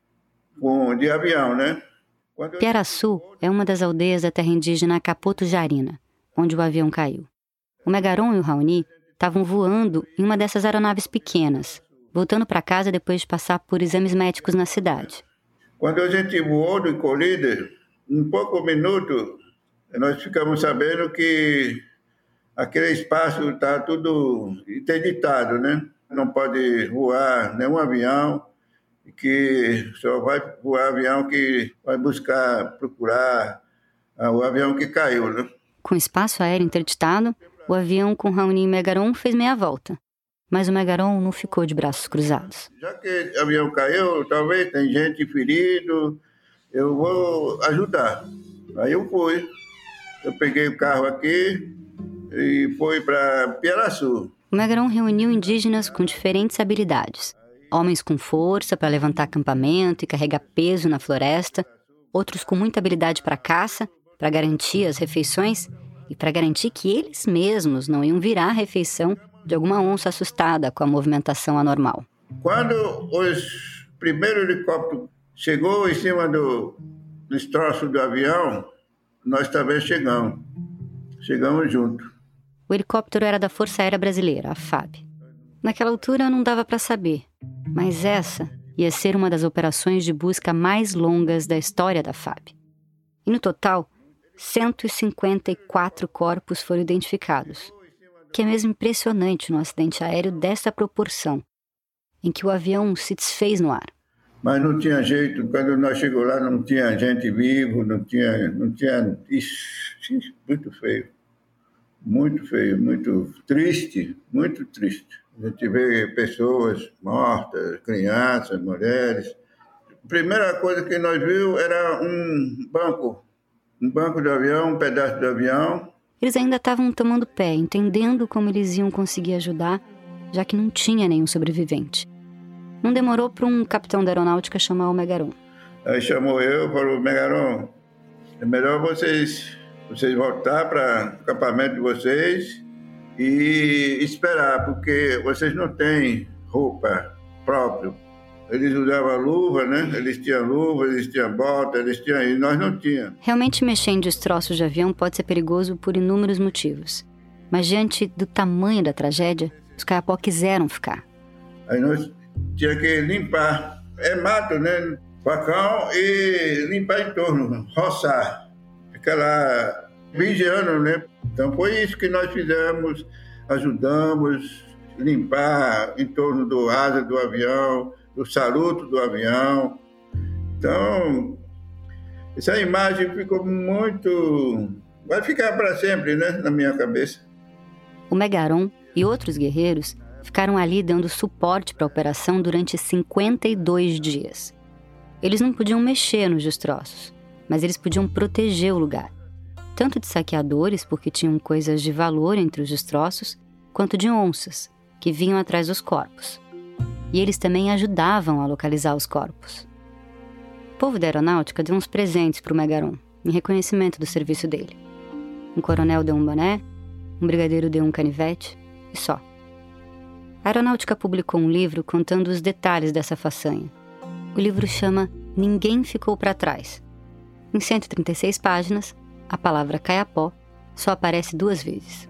de avião, né? Piaraçu é uma das aldeias da terra indígena Capoto Jarina, onde o avião caiu. O Megaron e o Raoni estavam voando em uma dessas aeronaves pequenas, voltando para casa depois de passar por exames médicos na cidade. Quando a gente voou do colíder, em poucos minutos, nós ficamos sabendo que aquele espaço está tudo interditado, né? Não pode voar nenhum avião, que só vai voar avião que vai procurar o avião que caiu, né? Com o espaço aéreo interditado, o avião com Raoni e Megaron fez meia volta. Mas o Megaron não ficou de braços cruzados. Já que o avião caiu, talvez tem gente ferida, eu vou ajudar. Aí eu fui. Eu peguei o carro aqui e fui para Piaraçu. O Megaron reuniu indígenas com diferentes habilidades. Homens com força para levantar acampamento e carregar peso na floresta, outros com muita habilidade para caça, para garantir as refeições e para garantir que eles mesmos não iam virar a refeição de alguma onça assustada com a movimentação anormal. Quando os primeiros helicópteros chegou em cima dos destroços do avião, nós também chegamos juntos. O helicóptero era da Força Aérea Brasileira, a FAB. Naquela altura não dava para saber, mas essa ia ser uma das operações de busca mais longas da história da FAB. E no total, 154 corpos foram identificados, que é mesmo impressionante num acidente aéreo dessa proporção, em que o avião se desfez no ar. Mas não tinha jeito, quando nós chegamos lá não tinha gente vivo, não tinha... Isso, muito feio, muito triste, muito triste. A gente vê pessoas mortas, crianças, mulheres. A primeira coisa que nós vimos era um banco do avião, um pedaço do avião. Eles ainda estavam tomando pé, entendendo como eles iam conseguir ajudar, já que não tinha nenhum sobrevivente. Não demorou para um capitão da aeronáutica chamar o Megaron. Aí chamou eu e falou: Megaron, é melhor vocês voltar para o acampamento de vocês e esperar, porque vocês não têm roupa própria. Eles usavam luva, né? Eles tinham luva, eles tinham bota, e nós não tínhamos. Realmente mexer em destroços de avião pode ser perigoso por inúmeros motivos. Mas diante do tamanho da tragédia, os Kayapó quiseram ficar. Aí nós tínhamos que limpar. É mato, né? Facão e limpar em torno, roçar. Ficar lá vigiando, né? Então foi isso que nós fizemos. Ajudamos a limpar em torno do asa do avião, do saluto do avião. Então, essa imagem ficou muito... Vai ficar para sempre, né, na minha cabeça. O Megaron e outros guerreiros ficaram ali dando suporte para a operação durante 52 dias. Eles não podiam mexer nos destroços, mas eles podiam proteger o lugar. Tanto de saqueadores, porque tinham coisas de valor entre os destroços, quanto de onças, que vinham atrás dos corpos. E eles também ajudavam a localizar os corpos. O povo da aeronáutica deu uns presentes para o Megaron, em reconhecimento do serviço dele. Um coronel deu um boné, um brigadeiro deu um canivete, e só. A aeronáutica publicou um livro contando os detalhes dessa façanha. O livro chama Ninguém Ficou para Trás. Em 136 páginas, a palavra Kayapó só aparece 2 vezes.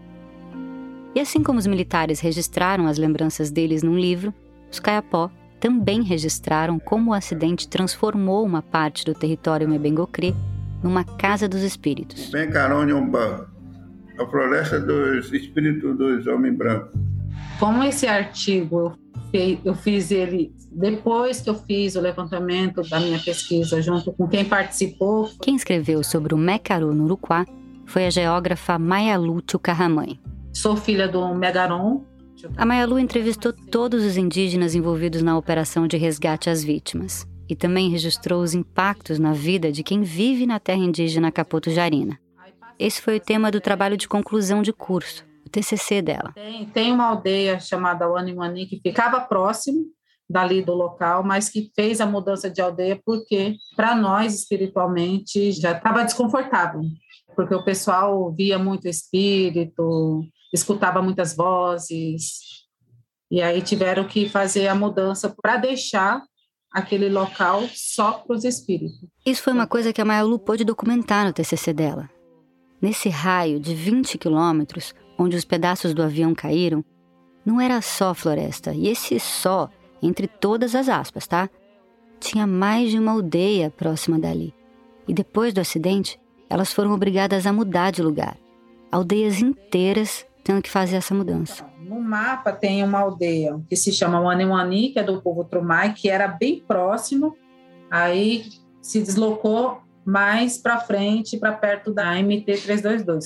E assim como os militares registraram as lembranças deles num livro, os Kayapó também registraram como o acidente transformou uma parte do território Mebengocré numa casa dos espíritos. Bencarôniomba, a floresta dos espíritos dos homens brancos. Como esse artigo eu fiz ele depois que eu fiz o levantamento da minha pesquisa junto com quem participou. Quem escreveu sobre o Mecaru no Uruguá foi a geógrafa Mayalu Tchucarramãe. Sou filha do Megaron. A Mayalu entrevistou todos os indígenas envolvidos na operação de resgate às vítimas e também registrou os impactos na vida de quem vive na terra indígena Capoto-Jarina. Esse foi o tema do trabalho de conclusão de curso, o TCC dela. Tem uma aldeia chamada Waniwani que ficava próximo dali do local, mas que fez a mudança de aldeia porque, para nós, espiritualmente, já estava desconfortável, porque o pessoal via muito espírito, escutava muitas vozes, e aí tiveram que fazer a mudança para deixar aquele local só para os espíritos. Isso foi uma coisa que a Mayalu pôde documentar no TCC dela. Nesse raio de 20 quilômetros, onde os pedaços do avião caíram, não era só floresta, e esse só, entre todas as aspas, tá? Tinha mais de uma aldeia próxima dali. E depois do acidente, elas foram obrigadas a mudar de lugar. Aldeias inteiras tendo que fazer essa mudança. No mapa tem uma aldeia que se chama Waniwani, que é do povo Trumai, que era bem próximo, aí se deslocou mais para frente, para perto da MT-322.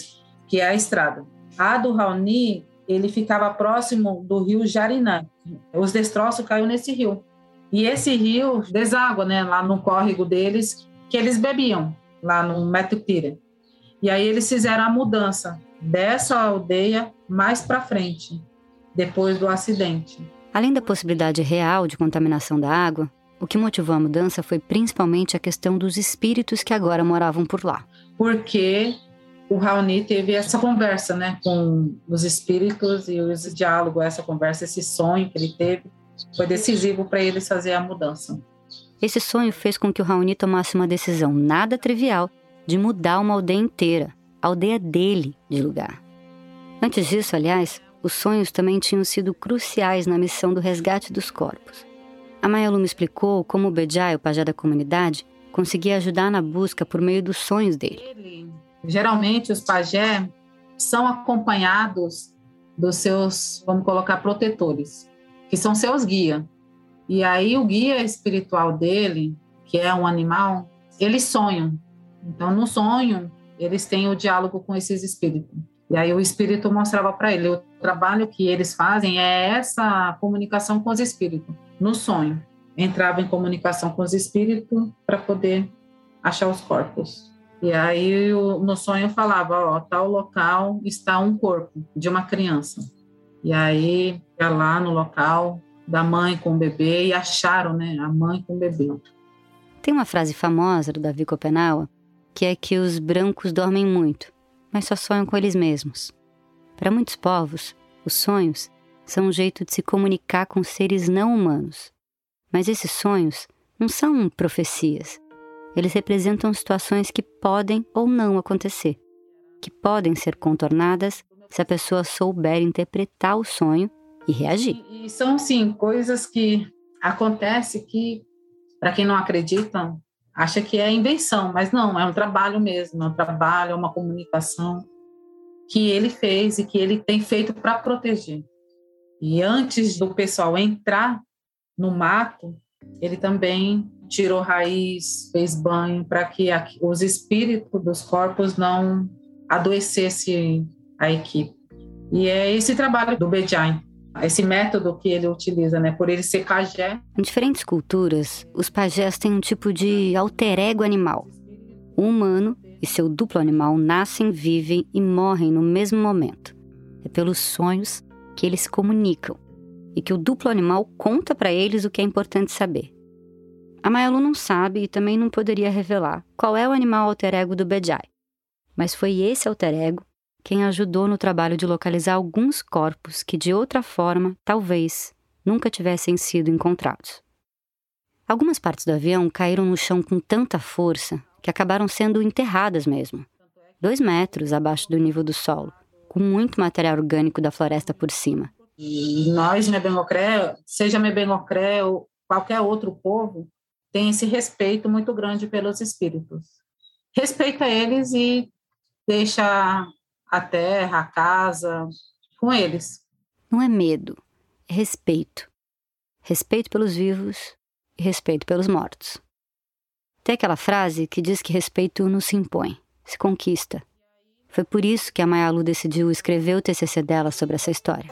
que é a estrada. A do Raoni, ele ficava próximo do rio Jarinã. Os destroços caíram nesse rio. E esse rio deságua, né, lá no córrego deles, que eles bebiam, lá no Metupira. E aí eles fizeram a mudança dessa aldeia mais para frente, depois do acidente. Além da possibilidade real de contaminação da água, o que motivou a mudança foi principalmente a questão dos espíritos que agora moravam por lá. Porque o Raoni teve essa conversa, né, com os espíritos, e esse diálogo, essa conversa, esse sonho que ele teve, foi decisivo para eles fazer a mudança. Esse sonho fez com que o Raoni tomasse uma decisão nada trivial de mudar uma aldeia inteira, a aldeia dele, de lugar. Antes disso, aliás, os sonhos também tinham sido cruciais na missão do resgate dos corpos. A Mayalu me explicou como o Bejai, o pajé da comunidade, conseguia ajudar na busca por meio dos sonhos dele. Geralmente, os pajé são acompanhados dos seus, vamos colocar, protetores, que são seus guias. E aí, o guia espiritual dele, que é um animal, eles sonham. Então, no sonho, eles têm o diálogo com esses espíritos. E aí o espírito mostrava para ele. O trabalho que eles fazem é essa comunicação com os espíritos, no sonho. Entrava em comunicação com os espíritos para poder achar os corpos. E aí no sonho falava, ó, tal local está um corpo de uma criança. E aí ia lá no local da mãe com o bebê e acharam, né, a mãe com o bebê. Tem uma frase famosa do Davi Kopenawa, que é que os brancos dormem muito, mas só sonham com eles mesmos. Para muitos povos, os sonhos são um jeito de se comunicar com seres não humanos. Mas esses sonhos não são profecias. Eles representam situações que podem ou não acontecer, que podem ser contornadas se a pessoa souber interpretar o sonho e reagir. E são, sim, coisas que acontecem que, para quem não acredita, acha que é invenção, mas não, é um trabalho mesmo, é um trabalho, é uma comunicação que ele fez e que ele tem feito para proteger. E antes do pessoal entrar no mato, ele também tirou raiz, fez banho, para que os espíritos dos corpos não adoecessem a equipe. E é esse trabalho do Bejai, esse método que ele utiliza, né? Por ele ser pajé. Em diferentes culturas, os pajés têm um tipo de alter ego animal. O humano e seu duplo animal nascem, vivem e morrem no mesmo momento. É pelos sonhos que eles se comunicam e que o duplo animal conta para eles o que é importante saber. A Mayalu não sabe e também não poderia revelar qual é o animal alter ego do Bejai, mas foi esse alter ego quem ajudou no trabalho de localizar alguns corpos que, de outra forma, talvez, nunca tivessem sido encontrados. Algumas partes do avião caíram no chão com tanta força que acabaram sendo enterradas mesmo, 2 metros abaixo do nível do solo, com muito material orgânico da floresta por cima. E nós, Mebengocré, seja Mebengocré ou qualquer outro povo, tem esse respeito muito grande pelos espíritos. Respeita eles e deixa a terra, a casa, com eles. Não é medo, é respeito. Respeito pelos vivos e respeito pelos mortos. Tem aquela frase que diz que respeito não se impõe, se conquista. Foi por isso que a Mayalu decidiu escrever o TCC dela sobre essa história.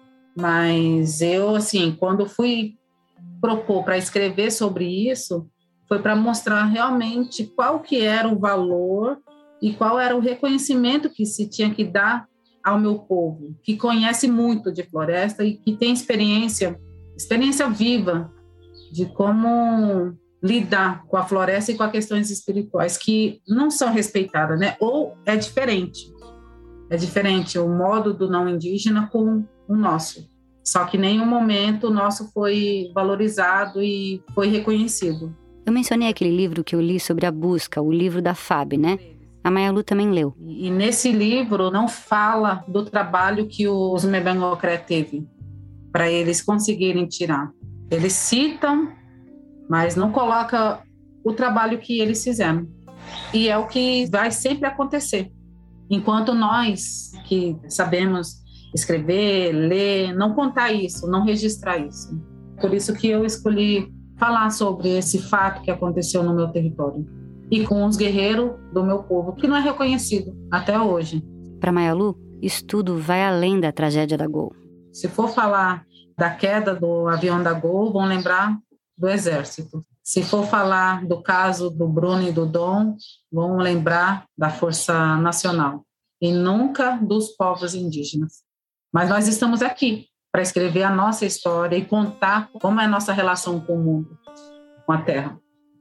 Mas eu, assim, quando fui propor para escrever sobre isso, foi para mostrar realmente qual que era o valor e qual era o reconhecimento que se tinha que dar ao meu povo, que conhece muito de floresta e que tem experiência viva de como lidar com a floresta e com as questões espirituais que não são respeitadas, né? Ou é diferente o modo do não indígena com o nosso. Só que em nenhum momento o nosso foi valorizado e foi reconhecido. Eu mencionei aquele livro que eu li sobre a busca, o livro da FAB, né? A Mayalu também leu. E nesse livro não fala do trabalho que os Mebengocré teve para eles conseguirem tirar. Eles citam, mas não coloca o trabalho que eles fizeram. E é o que vai sempre acontecer. Enquanto nós, que sabemos escrever, ler, não contar isso, não registrar isso. Por isso que eu escolhi falar sobre esse fato que aconteceu no meu território. E com os guerreiros do meu povo, que não é reconhecido até hoje. para Mayalu, isso tudo vai além da tragédia da Gol. Se for falar da queda do avião da Gol, vão lembrar do Exército. Se for falar do caso do Bruno e do Dom, vão lembrar da Força Nacional. E nunca dos povos indígenas. Mas nós estamos aqui para escrever a nossa história e contar como é a nossa relação com o mundo, com a Terra.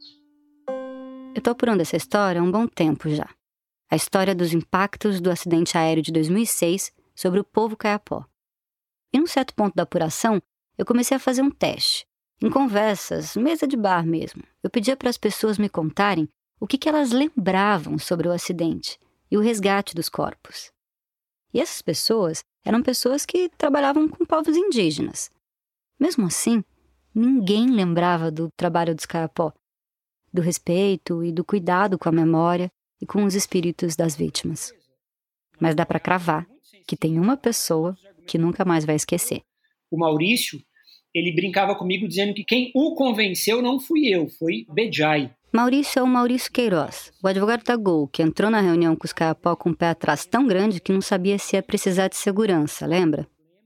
Eu estou apurando essa história há um bom tempo já. A história dos impactos do acidente aéreo de 2006 sobre o povo Kayapó. E num certo ponto da apuração, eu comecei a fazer um teste. Em conversas, mesa de bar mesmo, eu pedia para as pessoas me contarem o que elas lembravam sobre o acidente e o resgate dos corpos. E essas pessoas eram pessoas que trabalhavam com povos indígenas. Mesmo assim, ninguém lembrava do trabalho dos Kayapó, do respeito e do cuidado com a memória e com os espíritos das vítimas. Mas dá para cravar que tem uma pessoa que nunca mais vai esquecer. O Maurício, ele brincava comigo dizendo que quem o convenceu não fui eu, foi Bejai. Maurício é o Maurício Queiroz, o advogado da Gol, que entrou na reunião com os Kayapó com o pé atrás tão grande que não sabia se ia precisar de segurança, lembra?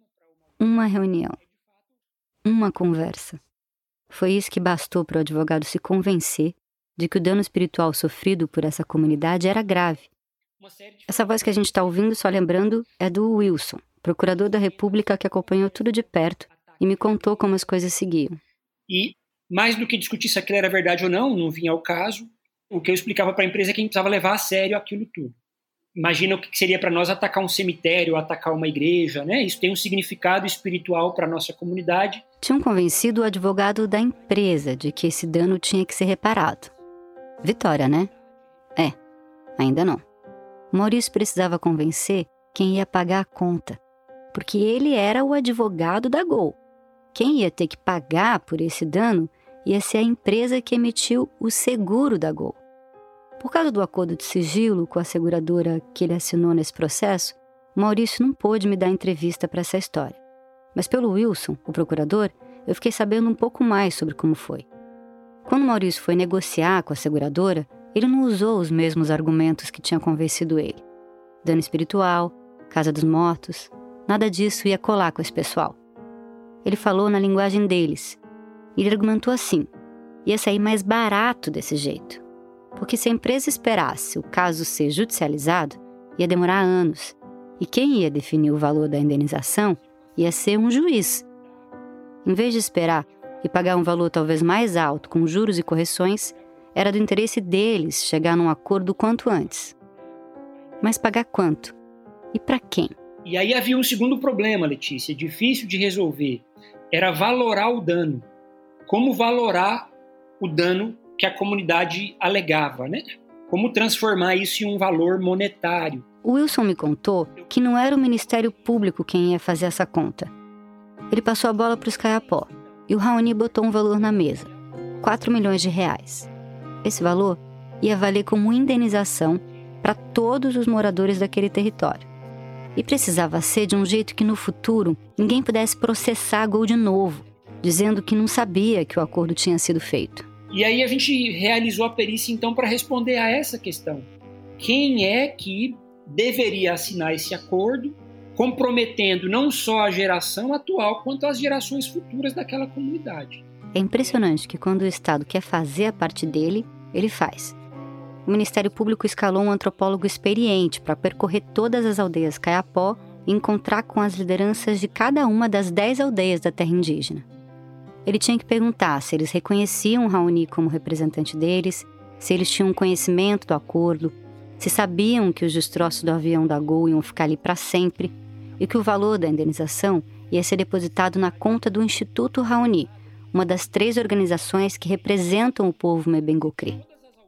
Uma reunião. Uma conversa. Foi isso que bastou para o advogado se convencer de que o dano espiritual sofrido por essa comunidade era grave. Essa voz que a gente está ouvindo, só lembrando, é do Wilson, procurador da República que acompanhou tudo de perto e me contou como as coisas seguiam. E, mais do que discutir se aquilo era verdade ou não vinha ao caso, o que eu explicava para a empresa é que a gente precisava levar a sério aquilo tudo. Imagina o que seria para nós atacar um cemitério, atacar uma igreja, né? Isso tem um significado espiritual para a nossa comunidade. Tinham convencido o advogado da empresa de que esse dano tinha que ser reparado. Vitória, né? É, ainda não. O Maurício precisava convencer quem ia pagar a conta, porque ele era o advogado da Gol. Quem ia ter que pagar por esse dano ia ser a empresa que emitiu o seguro da Gol. Por causa do acordo de sigilo com a seguradora que ele assinou nesse processo, o Maurício não pôde me dar entrevista para essa história. Mas pelo Wilson, o procurador, eu fiquei sabendo um pouco mais sobre como foi. Quando o Maurício foi negociar com a seguradora, ele não usou os mesmos argumentos que tinham convencido ele. Dano espiritual, casa dos mortos, nada disso ia colar com esse pessoal. Ele falou na linguagem deles. E ele argumentou assim: ia sair mais barato desse jeito. Porque se a empresa esperasse o caso ser judicializado, ia demorar anos. E quem ia definir o valor da indenização ia ser um juiz. Em vez de esperar e pagar um valor talvez mais alto com juros e correções, era do interesse deles chegar num acordo quanto antes. Mas pagar quanto? E para quem? E aí havia um segundo problema, Letícia, difícil de resolver. Era valorar o dano. Como valorar o dano que a comunidade alegava, né? Como transformar isso em um valor monetário. O Wilson me contou que não era o Ministério Público quem ia fazer essa conta. Ele passou a bola para os Kayapó e o Raoni botou um valor na mesa, 4 milhões de reais. Esse valor ia valer como indenização para todos os moradores daquele território. E precisava ser de um jeito que no futuro ninguém pudesse processar a Gol de novo, dizendo que não sabia que o acordo tinha sido feito. E aí a gente realizou a perícia então para responder a essa questão. Quem é que deveria assinar esse acordo, comprometendo não só a geração atual, quanto as gerações futuras daquela comunidade? É impressionante que quando o Estado quer fazer a parte dele, ele faz. O Ministério Público escalou um antropólogo experiente para percorrer todas as aldeias Kayapó e encontrar com as lideranças de cada uma das 10 aldeias da terra indígena. Ele tinha que perguntar se eles reconheciam o Raoni como representante deles, se eles tinham conhecimento do acordo, se sabiam que os destroços do avião da Gol iam ficar ali para sempre e que o valor da indenização ia ser depositado na conta do Instituto Raoni, uma das 3 organizações que representam o povo Mebengocri.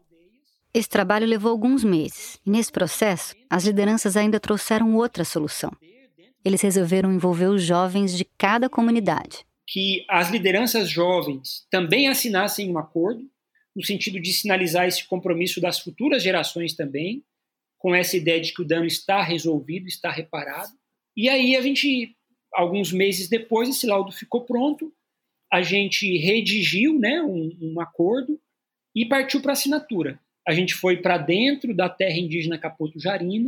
Esse trabalho levou alguns meses, e nesse processo, as lideranças ainda trouxeram outra solução. Eles resolveram envolver os jovens de cada comunidade. Que as lideranças jovens também assinassem um acordo, no sentido de sinalizar esse compromisso das futuras gerações também, com essa ideia de que o dano está resolvido, está reparado. E aí a gente, alguns meses depois, esse laudo ficou pronto, a gente redigiu, né, um acordo e partiu para a assinatura. A gente foi para dentro da terra indígena Capoto Jarina,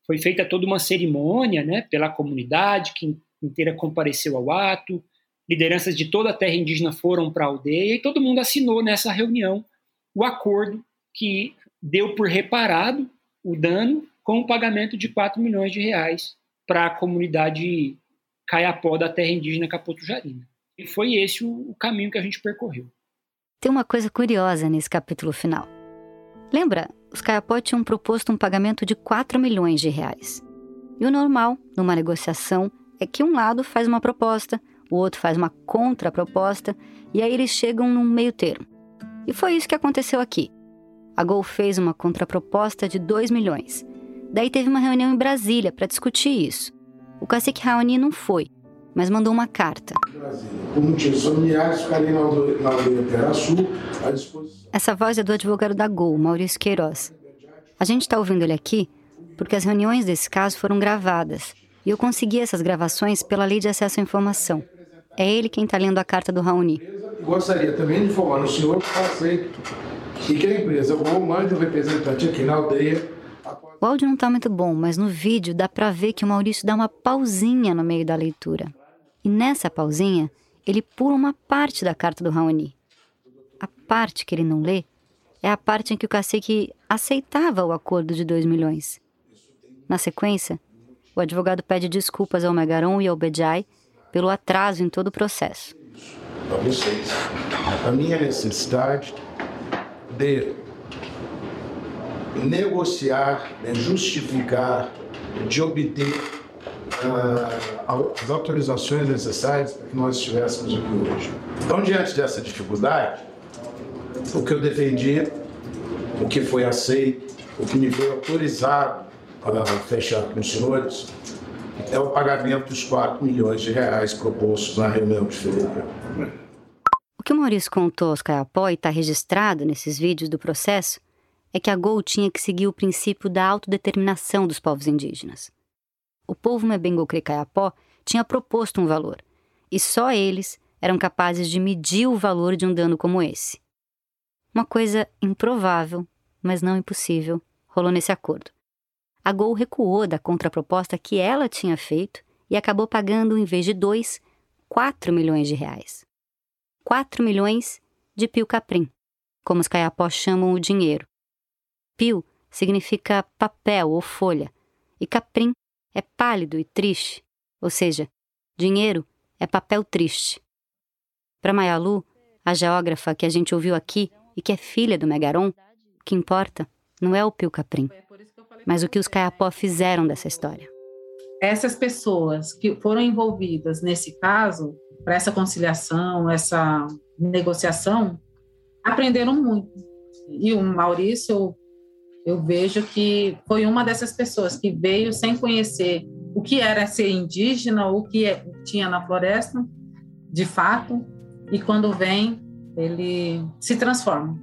Foi feita toda uma cerimônia, né, pela comunidade, que inteira compareceu ao ato, lideranças de toda a terra indígena foram para a aldeia e todo mundo assinou nessa reunião o acordo que deu por reparado o dano com o pagamento de R$4 milhões para a comunidade Kayapó da terra indígena Capotujarina. E foi esse o caminho que a gente percorreu. Tem uma coisa curiosa nesse capítulo final. Lembra, os Kayapó tinham proposto um pagamento de R$4 milhões. E o normal, numa negociação, é que um lado faz uma proposta, o outro faz uma contraproposta, e aí eles chegam num meio termo. E foi isso que aconteceu aqui. A Gol fez uma contraproposta de R$2 milhões. Daí teve uma reunião em Brasília para discutir isso. O cacique Raoni não foi, mas mandou uma carta. Como tinha familiares, ficarei na aldeia Terra Sul à disposição. Essa voz é do advogado da Gol, Maurício Queiroz. A gente está ouvindo ele aqui porque as reuniões desse caso foram gravadas. E eu consegui essas gravações pela Lei de Acesso à Informação. É ele quem está lendo a carta do Raoni. Gostaria também de informar o senhor que está aceito e que a empresa Gol mande um representante aqui na aldeia. O áudio não está muito bom, mas no vídeo dá para ver que o Maurício dá uma pausinha no meio da leitura. E nessa pausinha, ele pula uma parte da carta do Raoni. A parte que ele não lê é a parte em que o cacique aceitava o acordo de R$2 milhões. Na sequência, o advogado pede desculpas ao Megaron e ao Bedjai pelo atraso em todo o processo. A vocês, a minha necessidade de negociar, de justificar, de obter as autorizações necessárias para que nós estivéssemos aqui hoje. Então, diante dessa dificuldade, o que eu defendi, o que foi aceito, o que me foi autorizado para fechar com os senhores, é o pagamento dos R$4 milhões propostos na reunião de fevereiro. O que o Maurício contou aos Kayapó e está registrado nesses vídeos do processo é que a Gol tinha que seguir o princípio da autodeterminação dos povos indígenas. O povo Mebengocri Kayapó tinha proposto um valor, e só eles eram capazes de medir o valor de um dano como esse. Uma coisa improvável, mas não impossível, rolou nesse acordo. A Gol recuou da contraproposta que ela tinha feito e acabou pagando, em vez de R$4 milhões. R$4 milhões de pio-caprim, como os Kayapó chamam o dinheiro. Pio significa papel ou folha, e caprim é pálido e triste, ou seja, dinheiro é papel triste. Para Mayalu, a geógrafa que a gente ouviu aqui e que é filha do Megaron, o que importa não é o pio-caprim, mas o que os Kayapó fizeram dessa história. Essas pessoas que foram envolvidas nesse caso, para essa conciliação, essa negociação, aprenderam muito. E o Maurício, eu vejo que foi uma dessas pessoas que veio sem conhecer o que era ser indígena, o que tinha na floresta, de fato, e quando vem, ele se transforma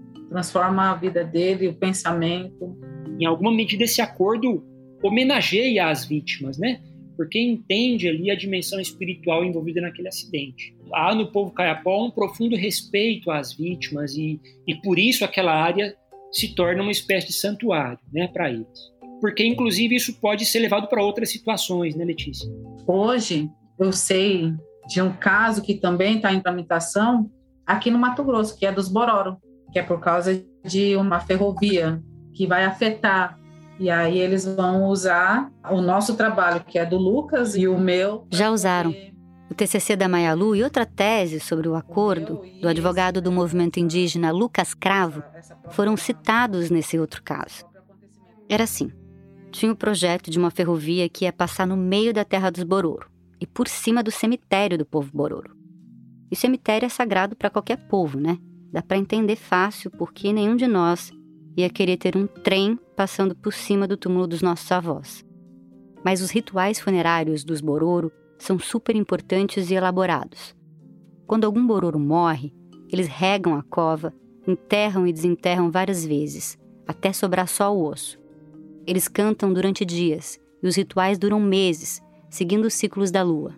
a vida dele, o pensamento. Em alguma medida, esse acordo homenageia as vítimas, né? Porque entende ali a dimensão espiritual envolvida naquele acidente. Há no povo Kayapó um profundo respeito às vítimas e por isso aquela área se torna uma espécie de santuário, né, para eles. Porque, inclusive, isso pode ser levado para outras situações, né, Letícia? Hoje, eu sei de um caso que também está em tramitação aqui no Mato Grosso, que é dos Bororo, que é por causa de uma ferrovia que vai afetar. E aí eles vão usar o nosso trabalho, que é do Lucas, e o meu. Já usaram. O TCC da Mayalu e outra tese sobre o acordo do advogado do movimento indígena Lucas Cravo foram citados nesse outro caso. Era assim, tinha o projeto de uma ferrovia que ia passar no meio da terra dos Bororo e por cima do cemitério do povo Bororo. E o cemitério é sagrado para qualquer povo, né? Dá para entender fácil porque nenhum de nós ia querer ter um trem passando por cima do túmulo dos nossos avós. Mas os rituais funerários dos Bororo são super importantes e elaborados. Quando algum Bororo morre, eles regam a cova, enterram e desenterram várias vezes, até sobrar só o osso. Eles cantam durante dias, e os rituais duram meses, seguindo os ciclos da lua.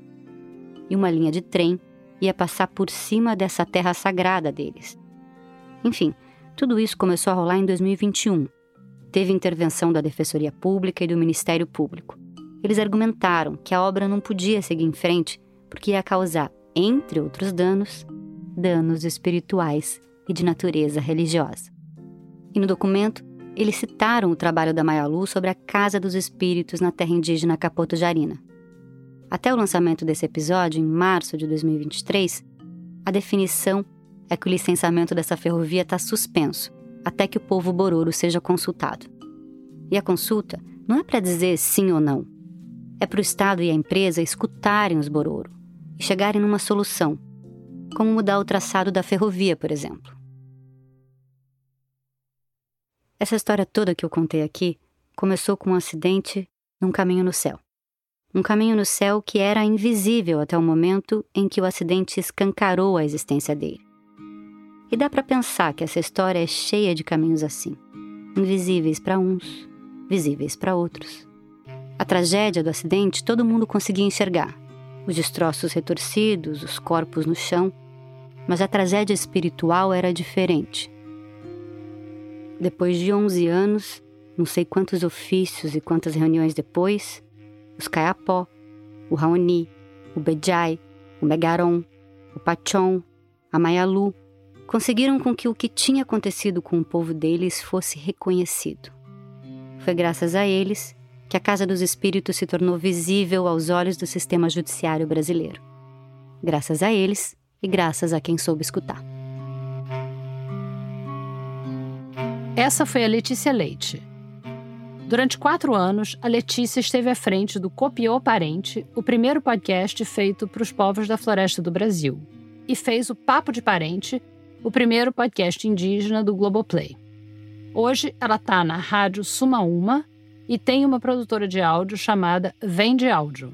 E uma linha de trem ia passar por cima dessa terra sagrada deles. Enfim, tudo isso começou a rolar em 2021. teve intervenção da Defensoria Pública e do Ministério Público. Eles argumentaram que a obra não podia seguir em frente porque ia causar, entre outros danos espirituais e de natureza religiosa. E no documento, eles citaram o trabalho da Maya Lu sobre a Casa dos Espíritos na terra indígena Capoto-Jarina. Até o lançamento desse episódio, em março de 2023, a definição é que o licenciamento dessa ferrovia está suspenso, até que o povo bororo seja consultado. E a consulta não é para dizer sim ou não. É para o Estado e a empresa escutarem os bororo e chegarem numa solução, como mudar o traçado da ferrovia, por exemplo. Essa história toda que eu contei aqui começou com um acidente num caminho no céu. Um caminho no céu que era invisível até o momento em que o acidente escancarou a existência dele. E dá para pensar que essa história é cheia de caminhos assim, invisíveis para uns, visíveis para outros. A tragédia do acidente todo mundo conseguia enxergar, os destroços retorcidos, os corpos no chão, mas a tragédia espiritual era diferente. Depois de 11 anos, não sei quantos ofícios e quantas reuniões depois, os Kayapó, o Raoni, o Bejai, o Megaron, o Pachon, a Maya Lu, conseguiram com que o que tinha acontecido com o povo deles fosse reconhecido. Foi graças a eles que a Casa dos Espíritos se tornou visível aos olhos do sistema judiciário brasileiro. Graças a eles e graças a quem soube escutar. Essa foi a Letícia Leite. Durante 4 anos, a Letícia esteve à frente do Copiô Parente, o primeiro podcast feito para os povos da floresta do Brasil, e fez o Papo de Parente, o primeiro podcast indígena do Globoplay. Hoje, ela está na Rádio Sumaúma e tem uma produtora de áudio chamada Vende Áudio.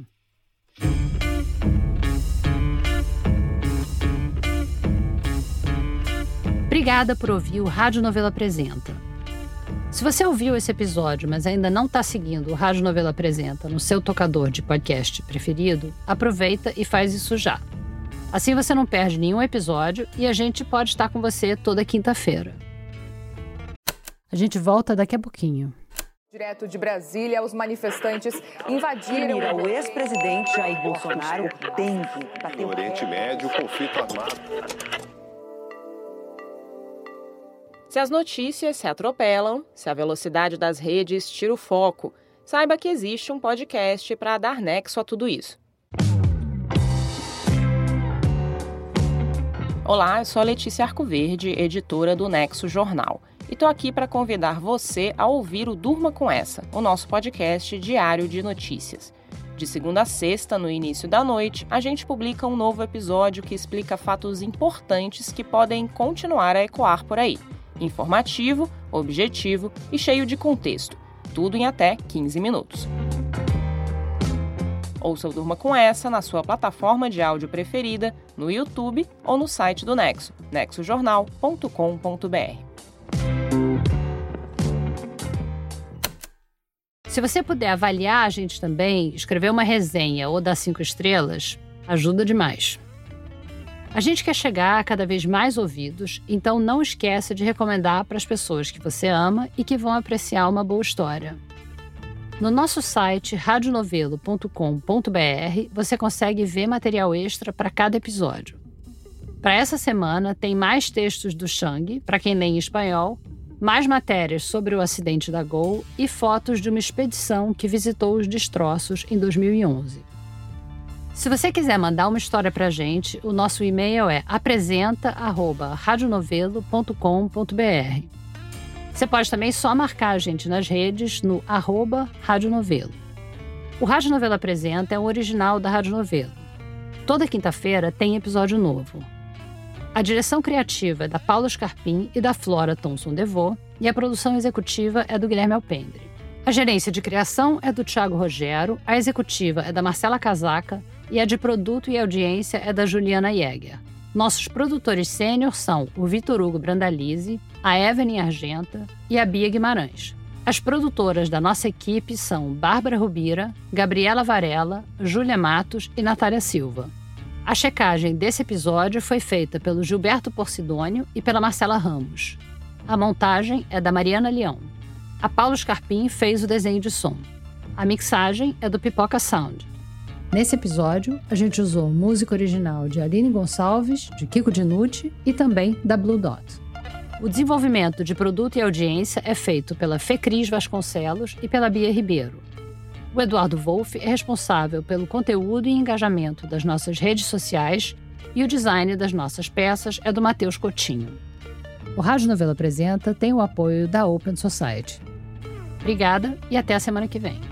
Obrigada por ouvir o Rádio Novelo Apresenta. Se você ouviu esse episódio, mas ainda não está seguindo o Rádio Novelo Apresenta no seu tocador de podcast preferido, aproveita e faz isso já. Assim você não perde nenhum episódio e a gente pode estar com você toda quinta-feira. A gente volta daqui a pouquinho. Direto de Brasília, os manifestantes invadiram... O ex-presidente Jair Bolsonaro tem que bater no Oriente Médio, conflito armado. Se as notícias se atropelam, se a velocidade das redes tira o foco, saiba que existe um podcast para dar nexo a tudo isso. Olá, eu sou a Letícia Arcoverde, editora do Nexo Jornal. E estou aqui para convidar você a ouvir o Durma Com Essa, o nosso podcast diário de notícias. De segunda a sexta, no início da noite, a gente publica um novo episódio que explica fatos importantes que podem continuar a ecoar por aí. Informativo, objetivo e cheio de contexto. Tudo em até 15 minutos. Ouça o Durma Com Essa na sua plataforma de áudio preferida, no YouTube ou no site do Nexo, nexojornal.com.br. Se você puder avaliar a gente também, escrever uma resenha ou dar 5 estrelas, ajuda demais. A gente quer chegar a cada vez mais ouvidos, então não esqueça de recomendar para as pessoas que você ama e que vão apreciar uma boa história. No nosso site radionovelo.com.br você consegue ver material extra para cada episódio. Para essa semana tem mais textos do Xang, para quem lê em espanhol, mais matérias sobre o acidente da Gol e fotos de uma expedição que visitou os destroços em 2011. Se você quiser mandar uma história pra gente, o nosso e-mail é apresenta@radionovelo.com.br. Você pode também só marcar a gente nas redes no @radionovelo. O Rádio Novelo Apresenta é um original da Rádio Novelo. Toda quinta-feira tem episódio novo. A direção criativa é da Paula Scarpim e da Flora Thomson-Devô e a produção executiva é do Guilherme Alpendre. A gerência de criação é do Thiago Rogero, a executiva é da Marcela Casaca e a de produto e audiência é da Juliana Jäger. Nossos produtores sênior são o Vitor Hugo Brandalize, a Evelyn Argenta e a Bia Guimarães. As produtoras da nossa equipe são Bárbara Rubira, Gabriela Varela, Júlia Matos e Natália Silva. A checagem desse episódio foi feita pelo Gilberto Porcidônio e pela Marcela Ramos. A montagem é da Mariana Leão. A Paulo Scarpim fez o desenho de som. A mixagem é do Pipoca Sound. Nesse episódio, a gente usou música original de Aline Gonçalves, de Kiko Dinucci e também da Blue Dot. O desenvolvimento de produto e audiência é feito pela Fecris Vasconcelos e pela Bia Ribeiro. O Eduardo Wolff é responsável pelo conteúdo e engajamento das nossas redes sociais e o design das nossas peças é do Matheus Coutinho. O Rádio Novelo Apresenta tem o apoio da Open Society. Obrigada e até a semana que vem.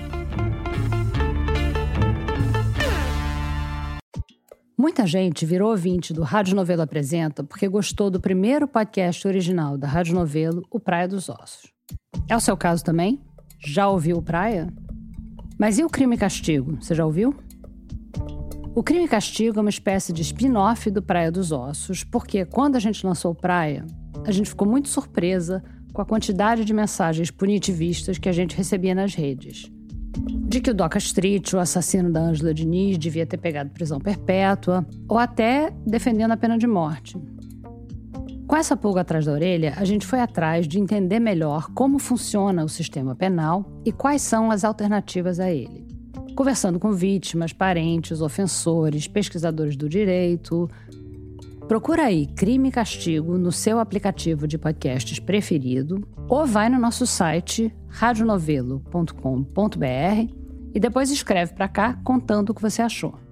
Muita gente virou ouvinte do Rádio Novelo Apresenta porque gostou do primeiro podcast original da Rádio Novelo, o Praia dos Ossos. É o seu caso também? Já ouviu o Praia? Mas e o Crime e Castigo? Você já ouviu? O Crime e Castigo é uma espécie de spin-off do Praia dos Ossos, porque quando a gente lançou o Praia, a gente ficou muito surpresa com a quantidade de mensagens punitivistas que a gente recebia nas redes. De que o Doca Street, o assassino da Ângela Diniz, devia ter pegado prisão perpétua, ou até defendendo a pena de morte. Com essa pulga atrás da orelha, a gente foi atrás de entender melhor como funciona o sistema penal e quais são as alternativas a ele. Conversando com vítimas, parentes, ofensores, pesquisadores do direito. Procura aí Crime e Castigo no seu aplicativo de podcasts preferido ou vai no nosso site radionovelo.com.br e depois escreve para cá contando o que você achou.